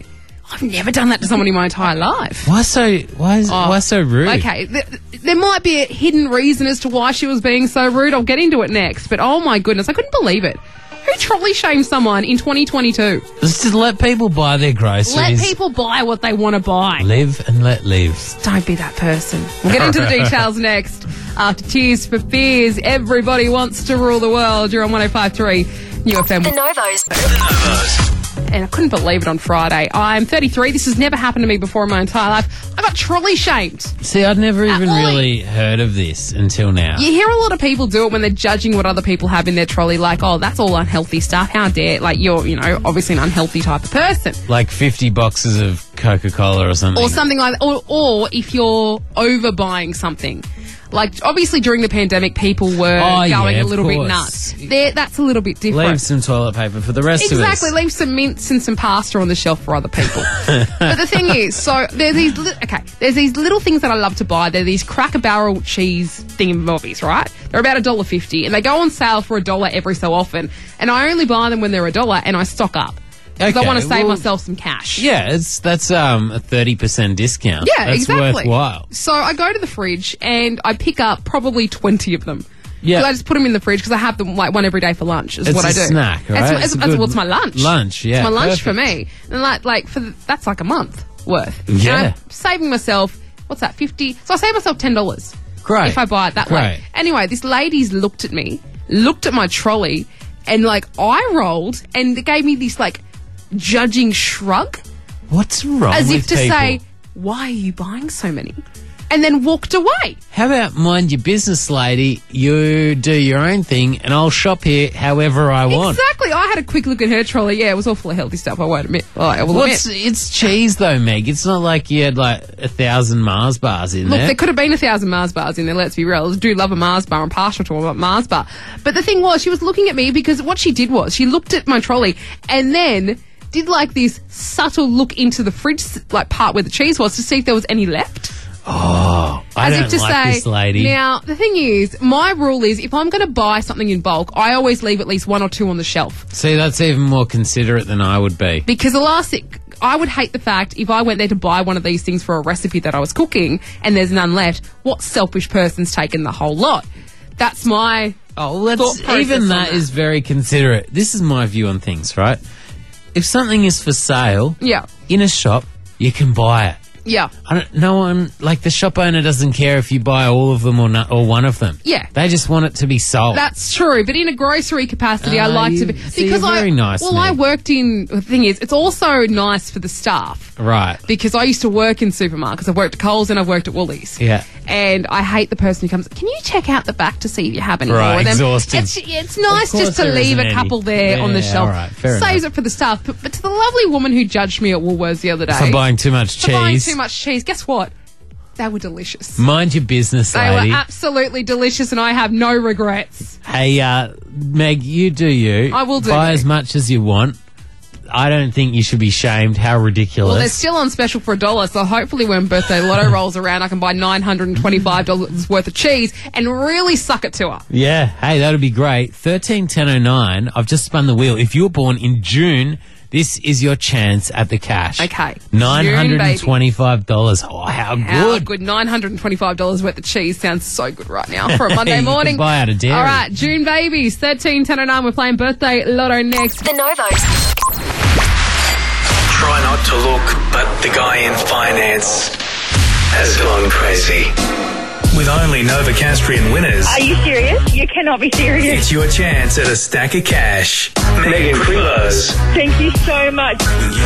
I've never done that to someone in my entire life. Why so? Why is, Oh. why so rude? Okay, th- there might be a hidden reason as to why she was being so rude. I'll get into it next. But oh my goodness, I couldn't believe it. Who trolley shames someone in twenty twenty-two? Let's just let people buy their groceries. Let people buy what they want to buy. Live and let live. Don't be that person. We'll get into the details next. After Tears for Fears, everybody wants to rule the world. You're on one oh five point three New F M. The Novos. The Novos. And I couldn't believe it on Friday. I'm thirty-three. This has never happened to me before in my entire life. I got trolley shamed. See, I'd never even Ollie. really heard of this until now. You hear a lot of people do it when they're judging what other people have in their trolley, like, oh, that's all unhealthy stuff. How dare, like, you're, you know, obviously an unhealthy type of person. Like fifty boxes of Coca-Cola or something. Or something like that. Or, or if you're overbuying something. Like, obviously during the pandemic, people were Oh, going yeah, a of little bit course. nuts. There, that's a little bit different. Leave some toilet paper for the rest Exactly, of us. leave some mints and some pasta on the shelf for other people. But the thing is, so there's these li- okay, there's these little things that I love to buy. They're these Cracker Barrel cheese thingamabobbies, right? They're about a dollar fifty, and they go on sale for a dollar every so often. And I only buy them when they're a dollar, and I stock up because I Okay, want to save well- myself some cash. Yeah, it's that's um a thirty percent discount. Yeah, that's exactly. worthwhile. So I go to the fridge and I pick up probably twenty of them. Yeah. So I just put them in the fridge because I have them like one every day for lunch. Is It's what a I do. snack, right? It's, It's it's, a it's, good well, it's my lunch. lunch, yeah, It's my lunch for perfect. me. And like, like for the, that's like a month worth. Yeah. And I'm saving myself. What's that? Fifty. So I save myself ten dollars. Great. If I buy it that way. Great. Anyway, this lady's looked at me, looked at my trolley, and like eye rolled, and gave me this like judging shrug. What's wrong As with if to people? say, why are you buying so many? And then walked away. How about mind your business, lady? You do your own thing, and I'll shop here however I want. Exactly. I had a quick look at her trolley. Yeah, it was all full of healthy stuff, I won't admit. Well, I will What's admit. it's cheese though, Meg? It's not like you had like a thousand Mars bars in Look, there. there could have been a thousand Mars bars in there, let's be real. I do love a Mars bar. I'm partial to a Mars bar. But the thing was, she was looking at me because what she did was she looked at my trolley and then did like this subtle look into the fridge, like part where the cheese was, to see if there was any left. Oh, I As don't if to like say, this lady. now, the thing is, my rule is if I'm going to buy something in bulk, I always leave at least one or two on the shelf. See, that's even more considerate than I would be. Because the last thing, I would hate the fact if I went there to buy one of these things for a recipe that I was cooking and there's none left, what selfish person's taken the whole lot? That's my Oh, well, thought that's, process even on that is very considerate. This is my view on things, right? If something is for sale Yeah, in a shop, you can buy it. yeah. I don't, no one, like the shop owner doesn't care if you buy all of them or not, or one of them. Yeah. They just want it to be sold. That's true, but in a grocery capacity, I Ah, like to you- be see, because you're I very nice, well, I Meg. worked in. The thing is, it's also nice for the staff right. because I used to work in supermarkets. I've worked at Coles and I've worked at Woolies. Yeah. And I hate the person who comes, can you check out the back to see if you have any Right, more of them? exhausting. It's, it's nice Of course just to there leave isn't a couple any. there on the Yeah, shelf. all right, fair Saves enough. it for the staff. But, but to the lovely woman who judged me at Woolworths the other day. For buying too much for buying cheese. too much cheese. Guess what? They were delicious. Mind your business, They lady. were absolutely delicious and I have no regrets. Hey, uh, Meg, you do you. I will do Buy me. as much as you want. I don't think you should be shamed. How ridiculous. Well, they're still on special for a dollar, so hopefully when birthday lotto rolls around, I can buy nine hundred twenty-five dollars worth of cheese and really suck it to her. Yeah, hey, that'd be great. thirteen ten oh nine, I've just spun the wheel. If you were born in June, this is your chance at the cash. Okay. nine hundred twenty-five dollars. Oh, how How good. good. nine hundred twenty-five dollars worth of cheese sounds so good right now for a Monday You can morning. buy out of dairy. All right, June babies, thirteen ten oh nine. We're playing birthday lotto next. The Novos. Try not to look, but the guy in finance has gone crazy. With only Novocastrian winners, Are you serious? You cannot be serious. it's your chance at a stack of cash. Megan Krivos, Thank you so much.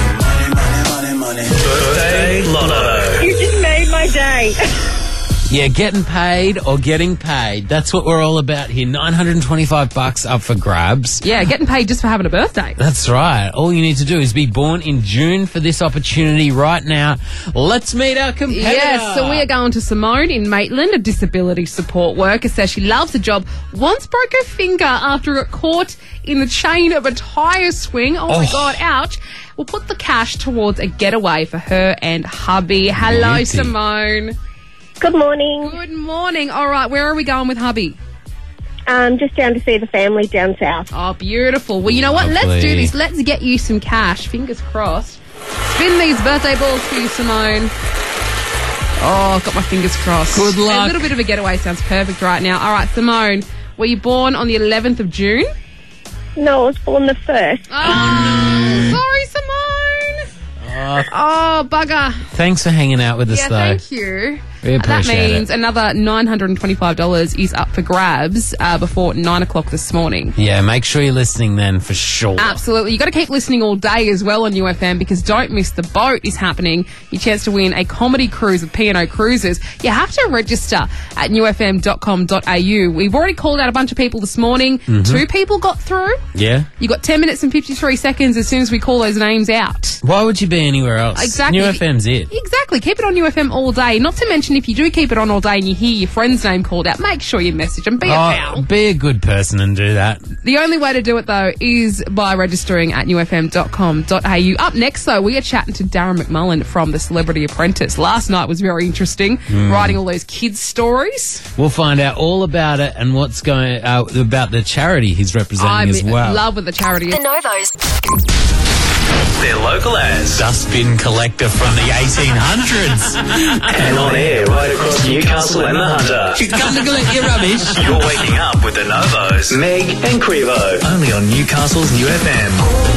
Birthday Lotto. You just made my day. Yeah, getting paid or getting paid. That's what we're all about here. nine hundred twenty-five bucks up for grabs. Yeah, getting paid just for having a birthday. That's right. All you need to do is be born in June for this opportunity right now. Let's meet our competitor. Yes, so we are going to Simone in Maitland, a disability support worker, says she loves the job, once broke her finger after it got caught in the chain of a tyre swing. Oh, my Oh. God, ouch. We'll put the cash towards a getaway for her and hubby. Hello, Beauty. Simone. Good morning. Good morning. All right, where are we going with hubby? Um, just down to see the family down south. Oh, beautiful. Well, you know what? Let's Lovely. do this. Let's get you some cash. Fingers crossed. spin these birthday balls for you, Simone. Oh, got my fingers crossed. Good luck. A little bit of a getaway sounds perfect right now. All right, Simone, were you born on the eleventh of June? No, I was born the first. Oh, sorry, Simone. Oh, Oh, bugger. thanks for hanging out with us, Yeah, though. thank you. We That appreciate means it. another nine hundred twenty-five dollars is up for grabs uh, before nine o'clock this morning. Yeah, make sure you're listening then for sure. Absolutely. you got to keep listening all day as well on U F M because Don't Miss the Boat is happening. Your chance to win a comedy cruise with P and O Cruises. You have to register at new f m dot com dot a u. We've already called out a bunch of people this morning. Mhm. Two people got through. Yeah? You got ten minutes and fifty-three seconds as soon as we call those names out. Why would you be anywhere else? Exactly. New F M's it. Exactly. Keep it on U F M all day. Not to mention, if you do keep it on all day and you hear your friend's name called out, make sure you message them. Be a Oh, pal. be a good person and do that. The only way to do it, though, is by registering at new f m dot com dot a u. Up next, though, we are chatting to Darren McMullen from The Celebrity Apprentice. Last night was very interesting, Mm. writing all those kids' stories. We'll find out all about it and what's going uh, about the charity he's representing I'm as well. in love with the charity. The Novos. They're local as Dustbin collector from the eighteen hundreds. and on air right across Newcastle and the Hunter. Come to collect your rubbish. You're waking up with the Novos, Meg and Crevo, only on Newcastle's New F M.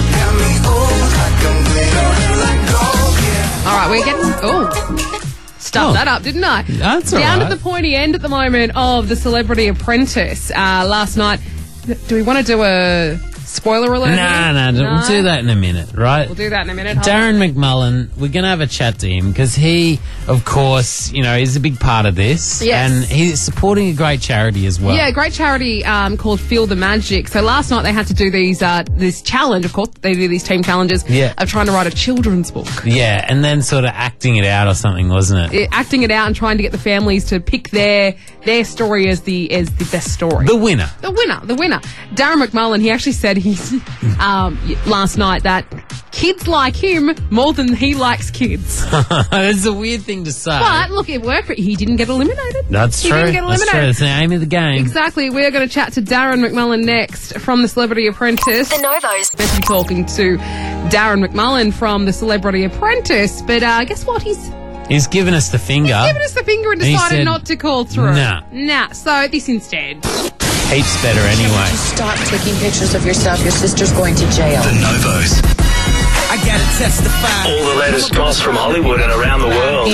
All right, we're getting... Oh, stuffed Oh. that up, didn't I? That's all Down right. at the pointy end at the moment of The Celebrity Apprentice. Uh, last night, do we want to do a spoiler alert? Nah, here? nah, we'll do that in a minute, right? We'll do that in a minute. Hold Darren McMullen, we're going to have a chat to him because he, of course, you know, is a big part of this. Yes. And he's supporting a great charity as well. Yeah, a great charity um, called Feel the Magic. So last night they had to do these uh, this challenge. Of course, they do these team challenges Yeah. of trying to write a children's book. Yeah, and then sort of acting it out or something, wasn't it? Eh, Acting it out and trying to get the families to pick their their story as the as the best story. The winner. The winner, the winner. Darren McMullen, he actually said he's um, y- last night that kids like him more than he likes kids. That's a weird thing to say. But look, it worked. For, he didn't get eliminated. That's he true. Didn't get That's eliminated. true. It's the aim of the game. Exactly. We're going to chat to Darren McMullen next from The Celebrity Apprentice. The Novos. Meant to be talking to Darren McMullen from The Celebrity Apprentice, but uh, guess what? He's He's given us the finger. given us the finger and He decided said, not to call through. Nah. Nah. So this instead. Heaps better anyway. Just stop taking pictures of yourself. Your sister's going to jail. The Novos. I gotta testify. All the latest goss from Hollywood and around the world.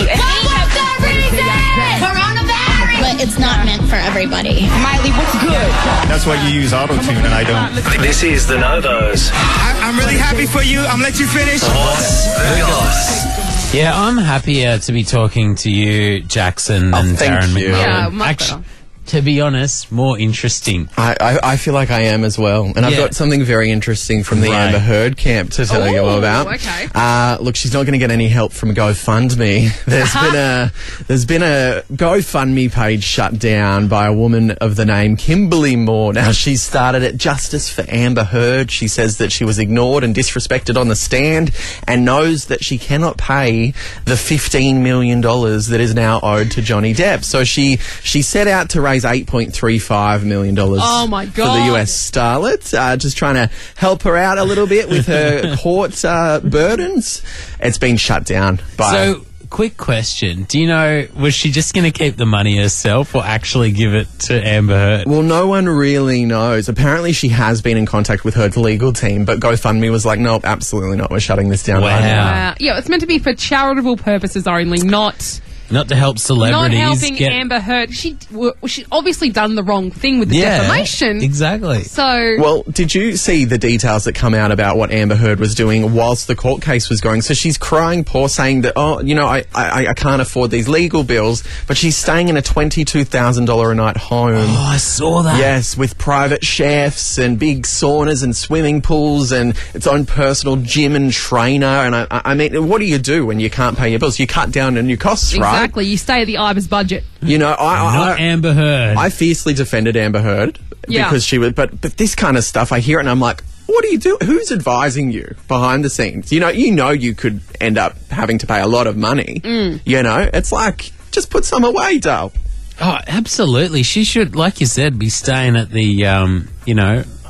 But it's not meant for everybody. Miley, what's good? That's why you use auto-tune and I don't. This is the Novos. I- I'm really happy for you. I'm gonna let you finish. What's the goss? Yeah, I'm happier to be talking to you, Jackson, than Oh, thank Darren you. McMullen. Yeah, much Actu- better. to be honest, more interesting. I, I, I feel like I am as well. And I've Yeah. got something very interesting from the Right. Amber Heard camp to tell you all Ooh, about. okay. Uh, look, she's not going to get any help from GoFundMe. There's been a there's been a GoFundMe page shut down by a woman of the name Kimberly Moore. Now, she started at Justice for Amber Heard. She says that she was ignored and disrespected on the stand and knows that she cannot pay the fifteen million dollars that is now owed to Johnny Depp. So she, she set out to raise eight point three five million dollars Oh, my for God. the U S starlet, uh, just trying to help her out a little bit with her court uh, burdens. It's been shut down by... So, quick question. Do you know, was she just going to keep the money herself or actually give it to Amber Heard? Well, no one really knows. Apparently, she has been in contact with her legal team, but GoFundMe was like, nope, absolutely not. We're shutting this down Wow. right now. Uh, yeah, it's meant to be for charitable purposes only, not Not to help not celebrities helping get... Amber Heard. She w- she obviously done the wrong thing with the Yeah, defamation. exactly. So Well, did you see the details that come out about what Amber Heard was doing whilst the court case was going? So she's crying poor, saying that, oh, you know, I, I, I can't afford these legal bills, but she's staying in a twenty-two thousand dollars a night home. Oh, I saw that. Yes, with private chefs and big saunas and swimming pools and its own personal gym and trainer. And I, I mean, what do you do when you can't pay your bills? You cut down on your costs, right? exactly, you stay at the I B A S budget. You know, I, I, Not I, Amber Heard. I fiercely defended Amber Heard Yeah. because she was, but but this kind of stuff, I hear it and I'm like, what do you do? Who's advising you behind the scenes? You know, you know, you could end up having to pay a lot of money. Mm. You know, it's like just put some away, Dale. Oh, absolutely. She should, like you said, be staying at the, um, you know,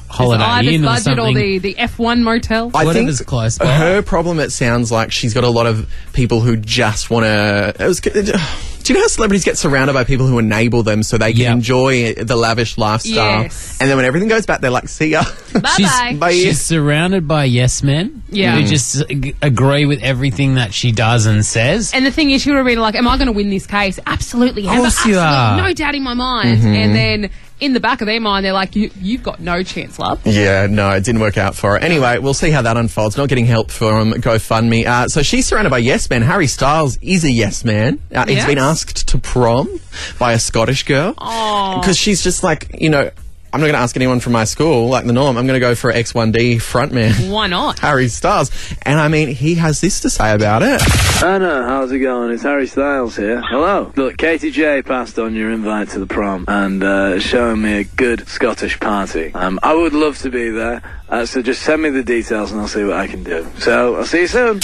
Holiday Ibis Inn or Budget something. or the, the F one motel. I Whatever's think close by. her problem, it sounds like she's got a lot of people who just want to. Do you know how celebrities get surrounded by people who enable them so they can Yep. enjoy the lavish lifestyle? Yes. And then when everything goes back, they're like, see ya. Bye-bye. Bye. She's surrounded by yes men Yeah. who just ag- agree with everything that she does and says. And the thing is, she would have been like, am I going to win this case? Absolutely. Of course you are. No doubt in my mind. Mm-hmm. And then in the back of their mind, they're like, you, you've got no chance, love. Yeah, no, it didn't work out for her. Anyway, we'll see how that unfolds. Not getting help from GoFundMe. Uh, so she's surrounded by yes men. Harry Styles is a yes man. Uh, He's Yes. been asked to prom by a Scottish girl. Because she's just like, you know, I'm not going to ask anyone from my school, like the norm. I'm going to go for X one D frontman. Why not? Harry Styles. And I mean, he has this to say about it. Anna, how's it going? It's Harry Styles here. Hello. Look, Katie J passed on your invite to the prom and uh, showing me a good Scottish party. Um, I would love to be there, uh, so just send me the details and I'll see what I can do. So, I'll see you soon.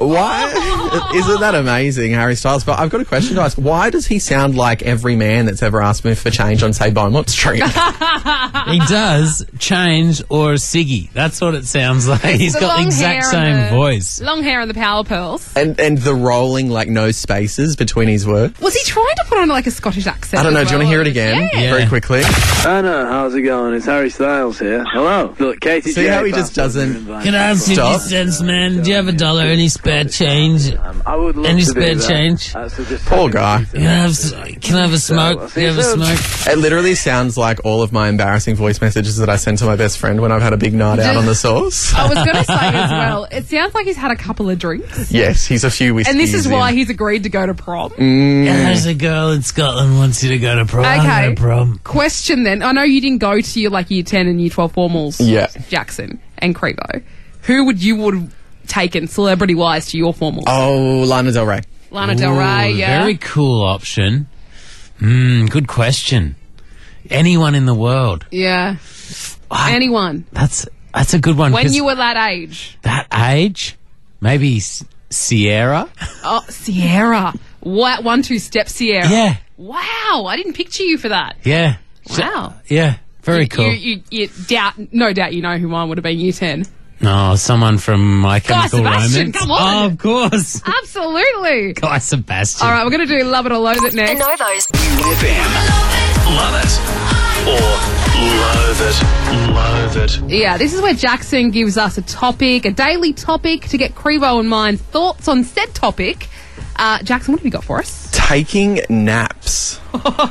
Why? Isn't that amazing, Harry Styles? But I've got a question to ask. Why does he sound like every man that's ever asked me for change on, say, Beaumont Street? He does change or Siggy. That's what it sounds like. He's The got the long exact hair same and the- voice. Long hair and the power pearls. And and the rolling, like, no spaces between his words. Was he trying to put on like a Scottish accent? I don't know. as Do you want to well? hear it again? Yeah. Very quickly. Anna, how's it going? It's Harry Styles here. Hello. Look, Katie See J how he passed just on your doesn't- invite Can I to have the fifty prom. Stop. cents, man? Do you have a dollar? Any spare change? Um, I would love Any to be spare there. change? Uh, so just Poor send me the guy. details. Can I have, s- can I have a smoke? Can I have a smoke? It literally sounds like all of my embarrassing voice messages that I send to my best friend when I've had a big night out on the sauce. I was going to say as well, it sounds like he's had a couple of drinks. Yes, he's a few whiskeys And this is why in. he's agreed to go to prom. Yeah, there's a girl in Scotland wants you to go to prom. Okay. I'll go to prom. Question then. I know you didn't go to your like year ten and year twelve formals. Yeah. Jackson and Crevo. Who would you would have taken celebrity wise to your formals? Oh, Lana Del Rey. Lana Del Rey, Ooh, yeah. Very cool option. Hmm, good question. Anyone in the world. Yeah. I- Anyone. That's that's a good one. When 'cause you were that age. that age, maybe S- Sierra. Oh, Sierra. What? One, two step Sierra. Yeah. Wow. I didn't picture you for that. Yeah. Wow. Yeah. Very You- cool. You, you, you doubt, no doubt you know who mine would have been year ten. No, someone from My Guy Chemical Sebastian, Romance. come on. Oh, of course. Absolutely. Guy Sebastian. All right, we're going to do Love It or Loathe It next. Novos. F M. Love it. Or loathe it. Loathe it. Yeah, this is where Jackson gives us a topic, a daily topic, to get Crevo and mine's thoughts on said topic. Uh, Jackson, what have you got for us? Taking naps.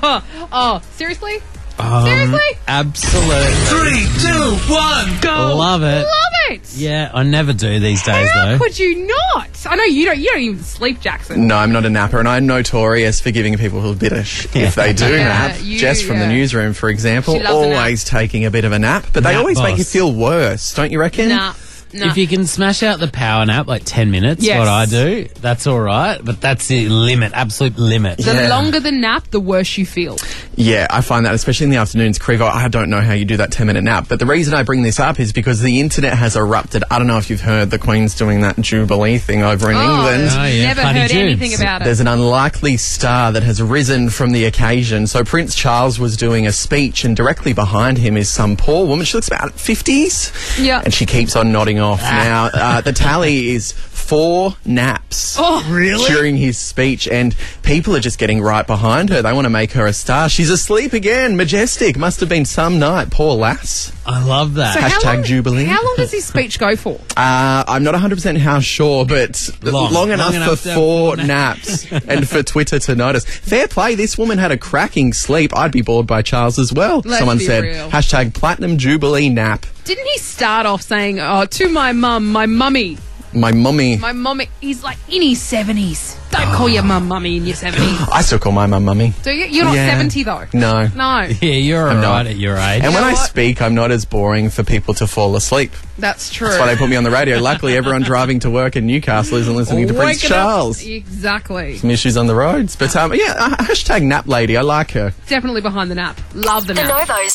Oh, seriously? Um, Seriously? Absolutely. Three, two, one, go. Love it. Love it. Yeah, I never do these days, How though. could you not? I know you don't. You don't even sleep, Jackson. No, I'm not a napper, and I'm notorious for giving people a bit of sh- if they do Yeah, nap. you- Jess from yeah. the newsroom, for example, She loves a nap. always taking a bit of a nap, but they Nap always make you boss. feel worse, don't you reckon? Nah. Nah. If you can smash out the power nap like ten minutes, Yes. what I do, that's all right. But that's the limit, absolute limit. The Yeah. longer the nap, the worse you feel. Yeah, I find that, especially in the afternoons, Crevo, I don't know how you do that ten-minute nap. But the reason I bring this up is because the internet has erupted. I don't know if you've heard the Queen's doing that Jubilee thing over in Oh, England. Oh, yeah, never Bloody heard Jews. anything about it. There's an unlikely star that has risen from the occasion. So Prince Charles was doing a speech, and directly behind him is some poor woman. She looks about fifties. Yeah. And she keeps on nodding off. Now, uh, the tally is four naps Oh, really? during his speech, and people are just getting right behind her. They want to make her a star. She's asleep again. Majestic. Must have been some night. Poor lass. I love that. So how Hashtag long- Jubilee. How long does his speech go for? Uh, I'm not one hundred percent how sure, but Long. long, Long enough, enough for to have four four naps and for Twitter to notice. Fair play, this woman had a cracking sleep. I'd be bored by Charles as well. Let's Someone be said, real. hashtag Platinum Jubilee nap. Didn't he start off saying, oh, to my mum, my mummy, My mummy. my mummy, he's like in his seventies. Don't call your mum mummy in your seventies. I still call my mum mummy. Do you? You're not Yeah. seventy though. No. No, Yeah, you're I'm all not. right at your age. And when know I what? speak, I'm not as boring for people to fall asleep. that's true. That's why they put me on the radio. Luckily, everyone driving to work in Newcastle isn't listening to Prince Waking up- Charles. Exactly. Some issues on the roads. But um, yeah, uh, hashtag nap lady. I like her. Definitely behind the nap. Love the The nap. Novos.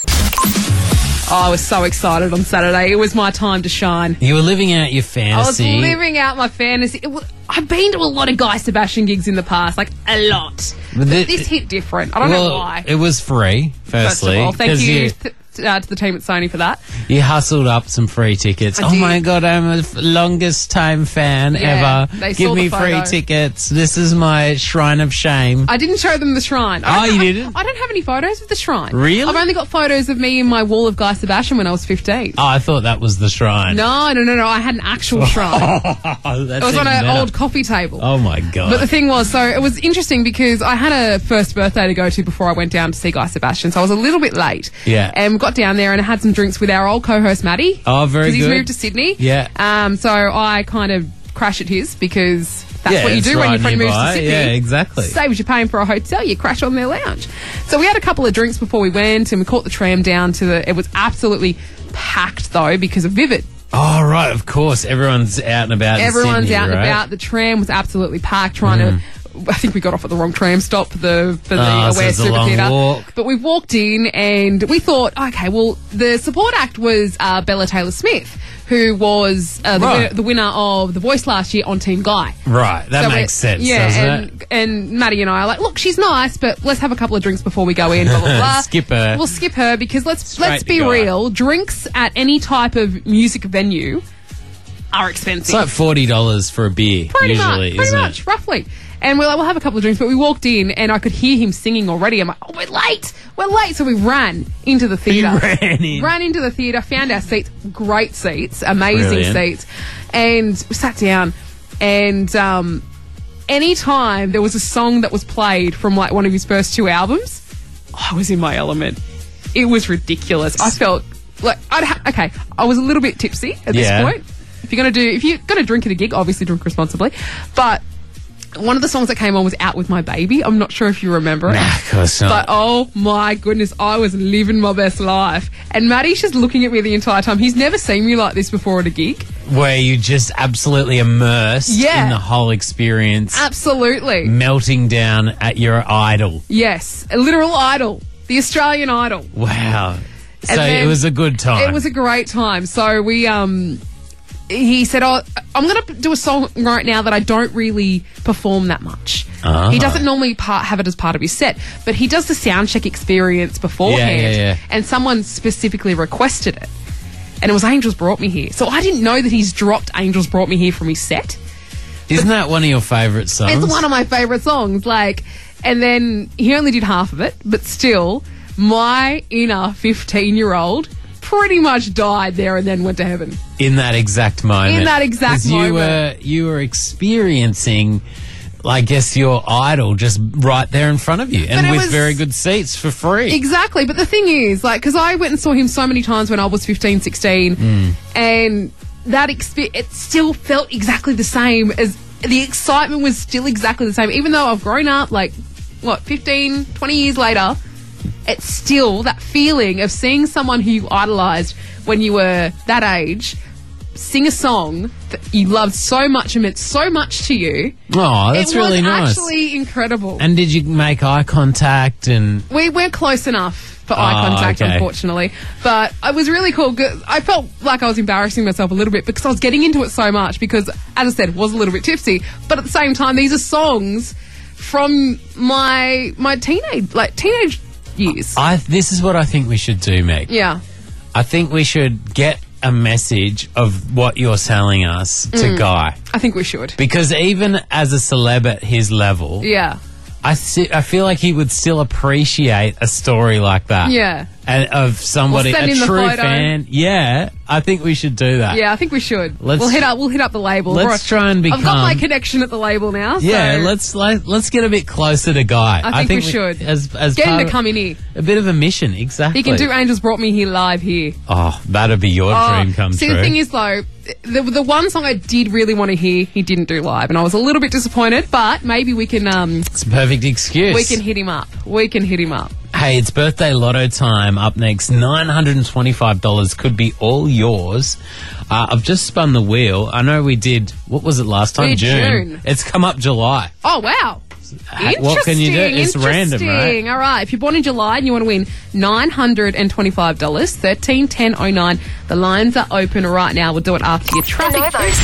Oh, I was so excited on Saturday. It was my time to shine. You were living out your I was fantasy. living out my fantasy. It was, I've been to a lot of Guy Sebastian gigs in the past, like a lot. But the- This hit different. I don't well, know why. it was free, First of firstly. all, thank 'cause you. you- Th- uh, to the team at Sony for that. You hustled up some free tickets. I Oh did. my God, I'm the f- longest time fan Yeah, ever. they Give saw me the free photo. tickets. This is my shrine of shame. I didn't show them the shrine. I Oh, don't- you I- didn't? I don't have any photos of the shrine. Really? I've only got photos of me in my wall of Guy Sebastian when I was fifteen. Oh, I thought that was the shrine. No, no, no, no. I had an actual shrine. Oh, that's It was on even an better. old coffee table. Oh my God. But the thing was, so it was interesting because I had a first birthday to go to before I went down to see Guy Sebastian, so I was a little bit late. Yeah. And we got down there and I had some drinks with our old co-host Maddie. Oh, very Because he's good. moved to Sydney. Yeah. Um. So I kind of crashed at his because that's Yeah, what you it's do when right your friend moves nearby. to Sydney. Yeah, exactly. Saves you paying for a hotel, you crash on their lounge. So we had a couple of drinks before we went and we caught the tram down to the... It was absolutely packed though because of Vivid. Oh, right, of course. Everyone's out and about. in Everyone's Sydney, out and right? about. The tram was absolutely packed trying Mm. to... I think we got off at the wrong tram stop for the, for the Oh, so Aware it's a Super long Theatre. walk. But we walked in and we thought, okay, well, the support act was uh, Bella Taylor-Smith, who was uh, the, Right. winner, the winner of The Voice last year on Team Guy. Right, that So makes we're- sense, yeah, doesn't and, it? and Maddie and I are like, look, she's nice, but let's have a couple of drinks before we go in. Blah blah blah. Skip her. We'll skip her because let's Straight let's to be Guy. real. Drinks at any type of music venue are expensive. It's like forty dollars for a beer, Pretty usually, much, pretty isn't much, it? roughly. And we're like, we'll have a couple of drinks, but we walked in and I could hear him singing already. I'm like, oh, we're late, we're late. So we ran into the theatre. ran in. Ran into the theatre, found our seats, great seats, amazing Brilliant. seats, and we sat down. And um, anytime there was a song that was played from like one of his first two albums, I was in my element. It was ridiculous. I felt like I'd ha- okay. I was a little bit tipsy at this Yeah. point. If you're gonna do, if you're gonna drink at a gig, obviously drink responsibly. But one of the songs that came on was "Out with My Baby." I'm not sure if you remember it. Nah, of course not. But oh my goodness, I was living my best life. And Maddie's just looking at me the entire time. He's never seen me like this before at a gig. Where you just absolutely immersed Yeah. in the whole experience, Absolutely. melting down at your idol. Yes, a literal idol, the Australian Idol. Wow. So And then it was a good time. It was a great time. So we, um, he said, "Oh, I'm going to do a song right now that I don't really perform that much." Ah. He doesn't normally part, have it as part of his set, but he does the sound check experience beforehand. Yeah, yeah, yeah. And someone specifically requested it, and it was Angels Brought Me Here. So I didn't know that he's dropped Angels Brought Me Here from his set. Isn't that one of your favourite songs? It's one of my favourite songs. Like, and then he only did half of it, but still, my inner fifteen-year-old pretty much died there and then went to heaven. In that exact moment. In that exact 'Cause you moment. were you were experiencing, I guess, your idol just right there in front of you, and it with was- very good seats for free. Exactly. But the thing is, like, because I went and saw him so many times when I was fifteen, sixteen, Mm. and that exp- it still felt exactly the same as the excitement was still exactly the same. Even though I've grown up, like, what, fifteen, twenty years later, it's still that feeling of seeing someone who you idolised when you were that age sing a song that you loved so much and meant so much to you. Oh, that's it really was nice. actually incredible. And did you make eye contact? And We weren't close enough for eye Oh, contact, okay. unfortunately. But it was really cool. 'Cause I felt like I was embarrassing myself a little bit because I was getting into it so much because, as I said, was a little bit tipsy. But at the same time, these are songs from my my teenage, like, teenage years. I this is what I think we should do, Meg. Yeah. I think we should get a message of what you're telling us to Mm. Guy. I think we should. Because even as a celeb at his level, Yeah. I, si- I feel like he would still appreciate a story like that. Yeah. And of somebody, We'll send a in the true photo. fan. Yeah, I think we should do that. Yeah, I think we should. Let's- we'll hit up. We'll hit up the label. let's Right. try and I've got my become- connection at the label now. Yeah, so let's like, let's get a bit closer to Guy. I think we should. As, as Get him part to of- come in here. A bit of a mission, exactly. He can do Angels Brought Me Here live here. Oh, that'd be your Oh, dream come see, true. the thing is, though, the, the one song I did really want to hear, he didn't do live, and I was a little bit disappointed. But maybe we can, um, it's a perfect excuse. we can hit him up. We can hit him up. Hey, it's birthday lotto time. Up next, nine hundred twenty-five dollars could be all yours. Uh, I've just spun the wheel. I know we did, what was it last time? We did June. It's come up July. Oh wow! Ha- what can you do? It's random, right? Interesting. All right. If you're born in July and you want to win nine hundred twenty-five dollars, thirteen ten oh nine. The lines are open right now. We'll do it after your traffic.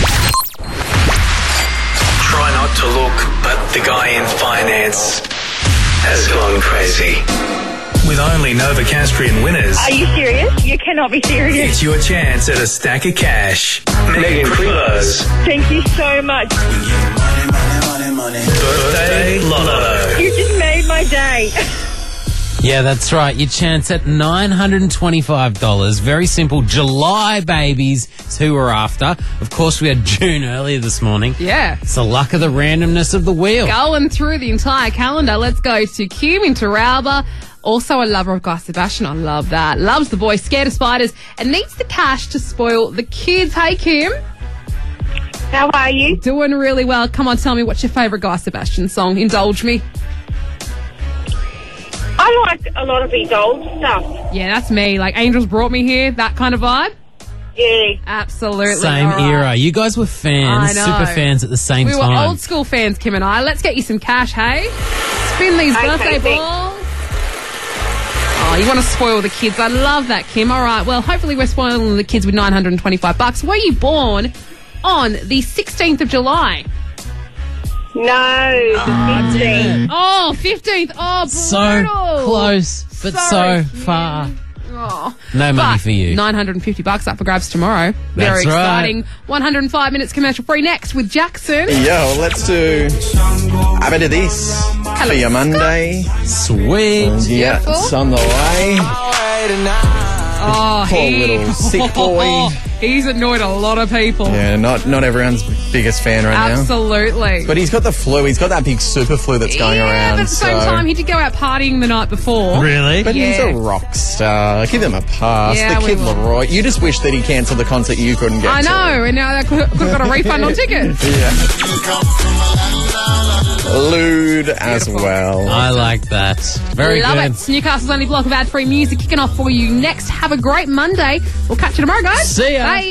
Try not to look, but the guy in finance has gone crazy. With only Novocastrian winners, Are you serious? You cannot be serious. it's your chance at a stack of cash. Megan Cruz. Thank you so much. Birthday Lotto. You just made my day. Yeah, that's right. Your chance at nine hundred twenty-five dollars. Very simple. July babies is who we're after. Of course, we had June earlier this morning. Yeah. It's the luck of the randomness of the wheel. Going through the entire calendar, let's go to Kim in Taralba. Also a lover of Guy Sebastian. I love that. Loves the boy, scared of spiders, and needs the cash to spoil the kids. Hey, Kim. How are you? Doing really well. Come on, tell me, what's your favourite Guy Sebastian song? Indulge me. I like a lot of his old stuff. Yeah, that's me. Like Angels Brought Me Here, that kind of vibe. Yeah. Absolutely. Same All right. era. You guys were fans, I know. super fans at the same We were time. old school fans, Kim and I. Let's get you some cash, hey? Spin these Okay, birthday thanks. balls. Oh, you want to spoil the kids. I love that, Kim. All right, well, hopefully we're spoiling the kids with nine hundred twenty-five bucks. Were you born on the sixteenth of July? No, the fifteenth. Oh, fifteenth. Oh, brutal. So close, but Sorry. so far. Oh. No money But for you. nine hundred fifty bucks up for grabs tomorrow. Very That's right. exciting. one hundred five minutes commercial free next with Jackson. Yo, let's do a bit of this for your Monday. Sweet. Yeah, Beautiful. it's on the way. Oh, Poor he, little sick boy. He's annoyed a lot of people. Yeah, not not everyone's biggest fan right now. Absolutely. But he's got the flu. He's got that big super flu that's going yeah, around. but at the same so- time, he did go out partying the night before. Really? But he's Yeah. a rock star. Give him a pass. Yeah, the we Kid will. Leroy. You just wish that he cancelled the concert you couldn't get I to. know, and now I could have got a refund on tickets. Lewd as well. I like that. Very Love good. it. Newcastle's only block of ad-free music kicking off for you next. Have a great Monday. We'll catch you tomorrow, guys. See ya. Bye.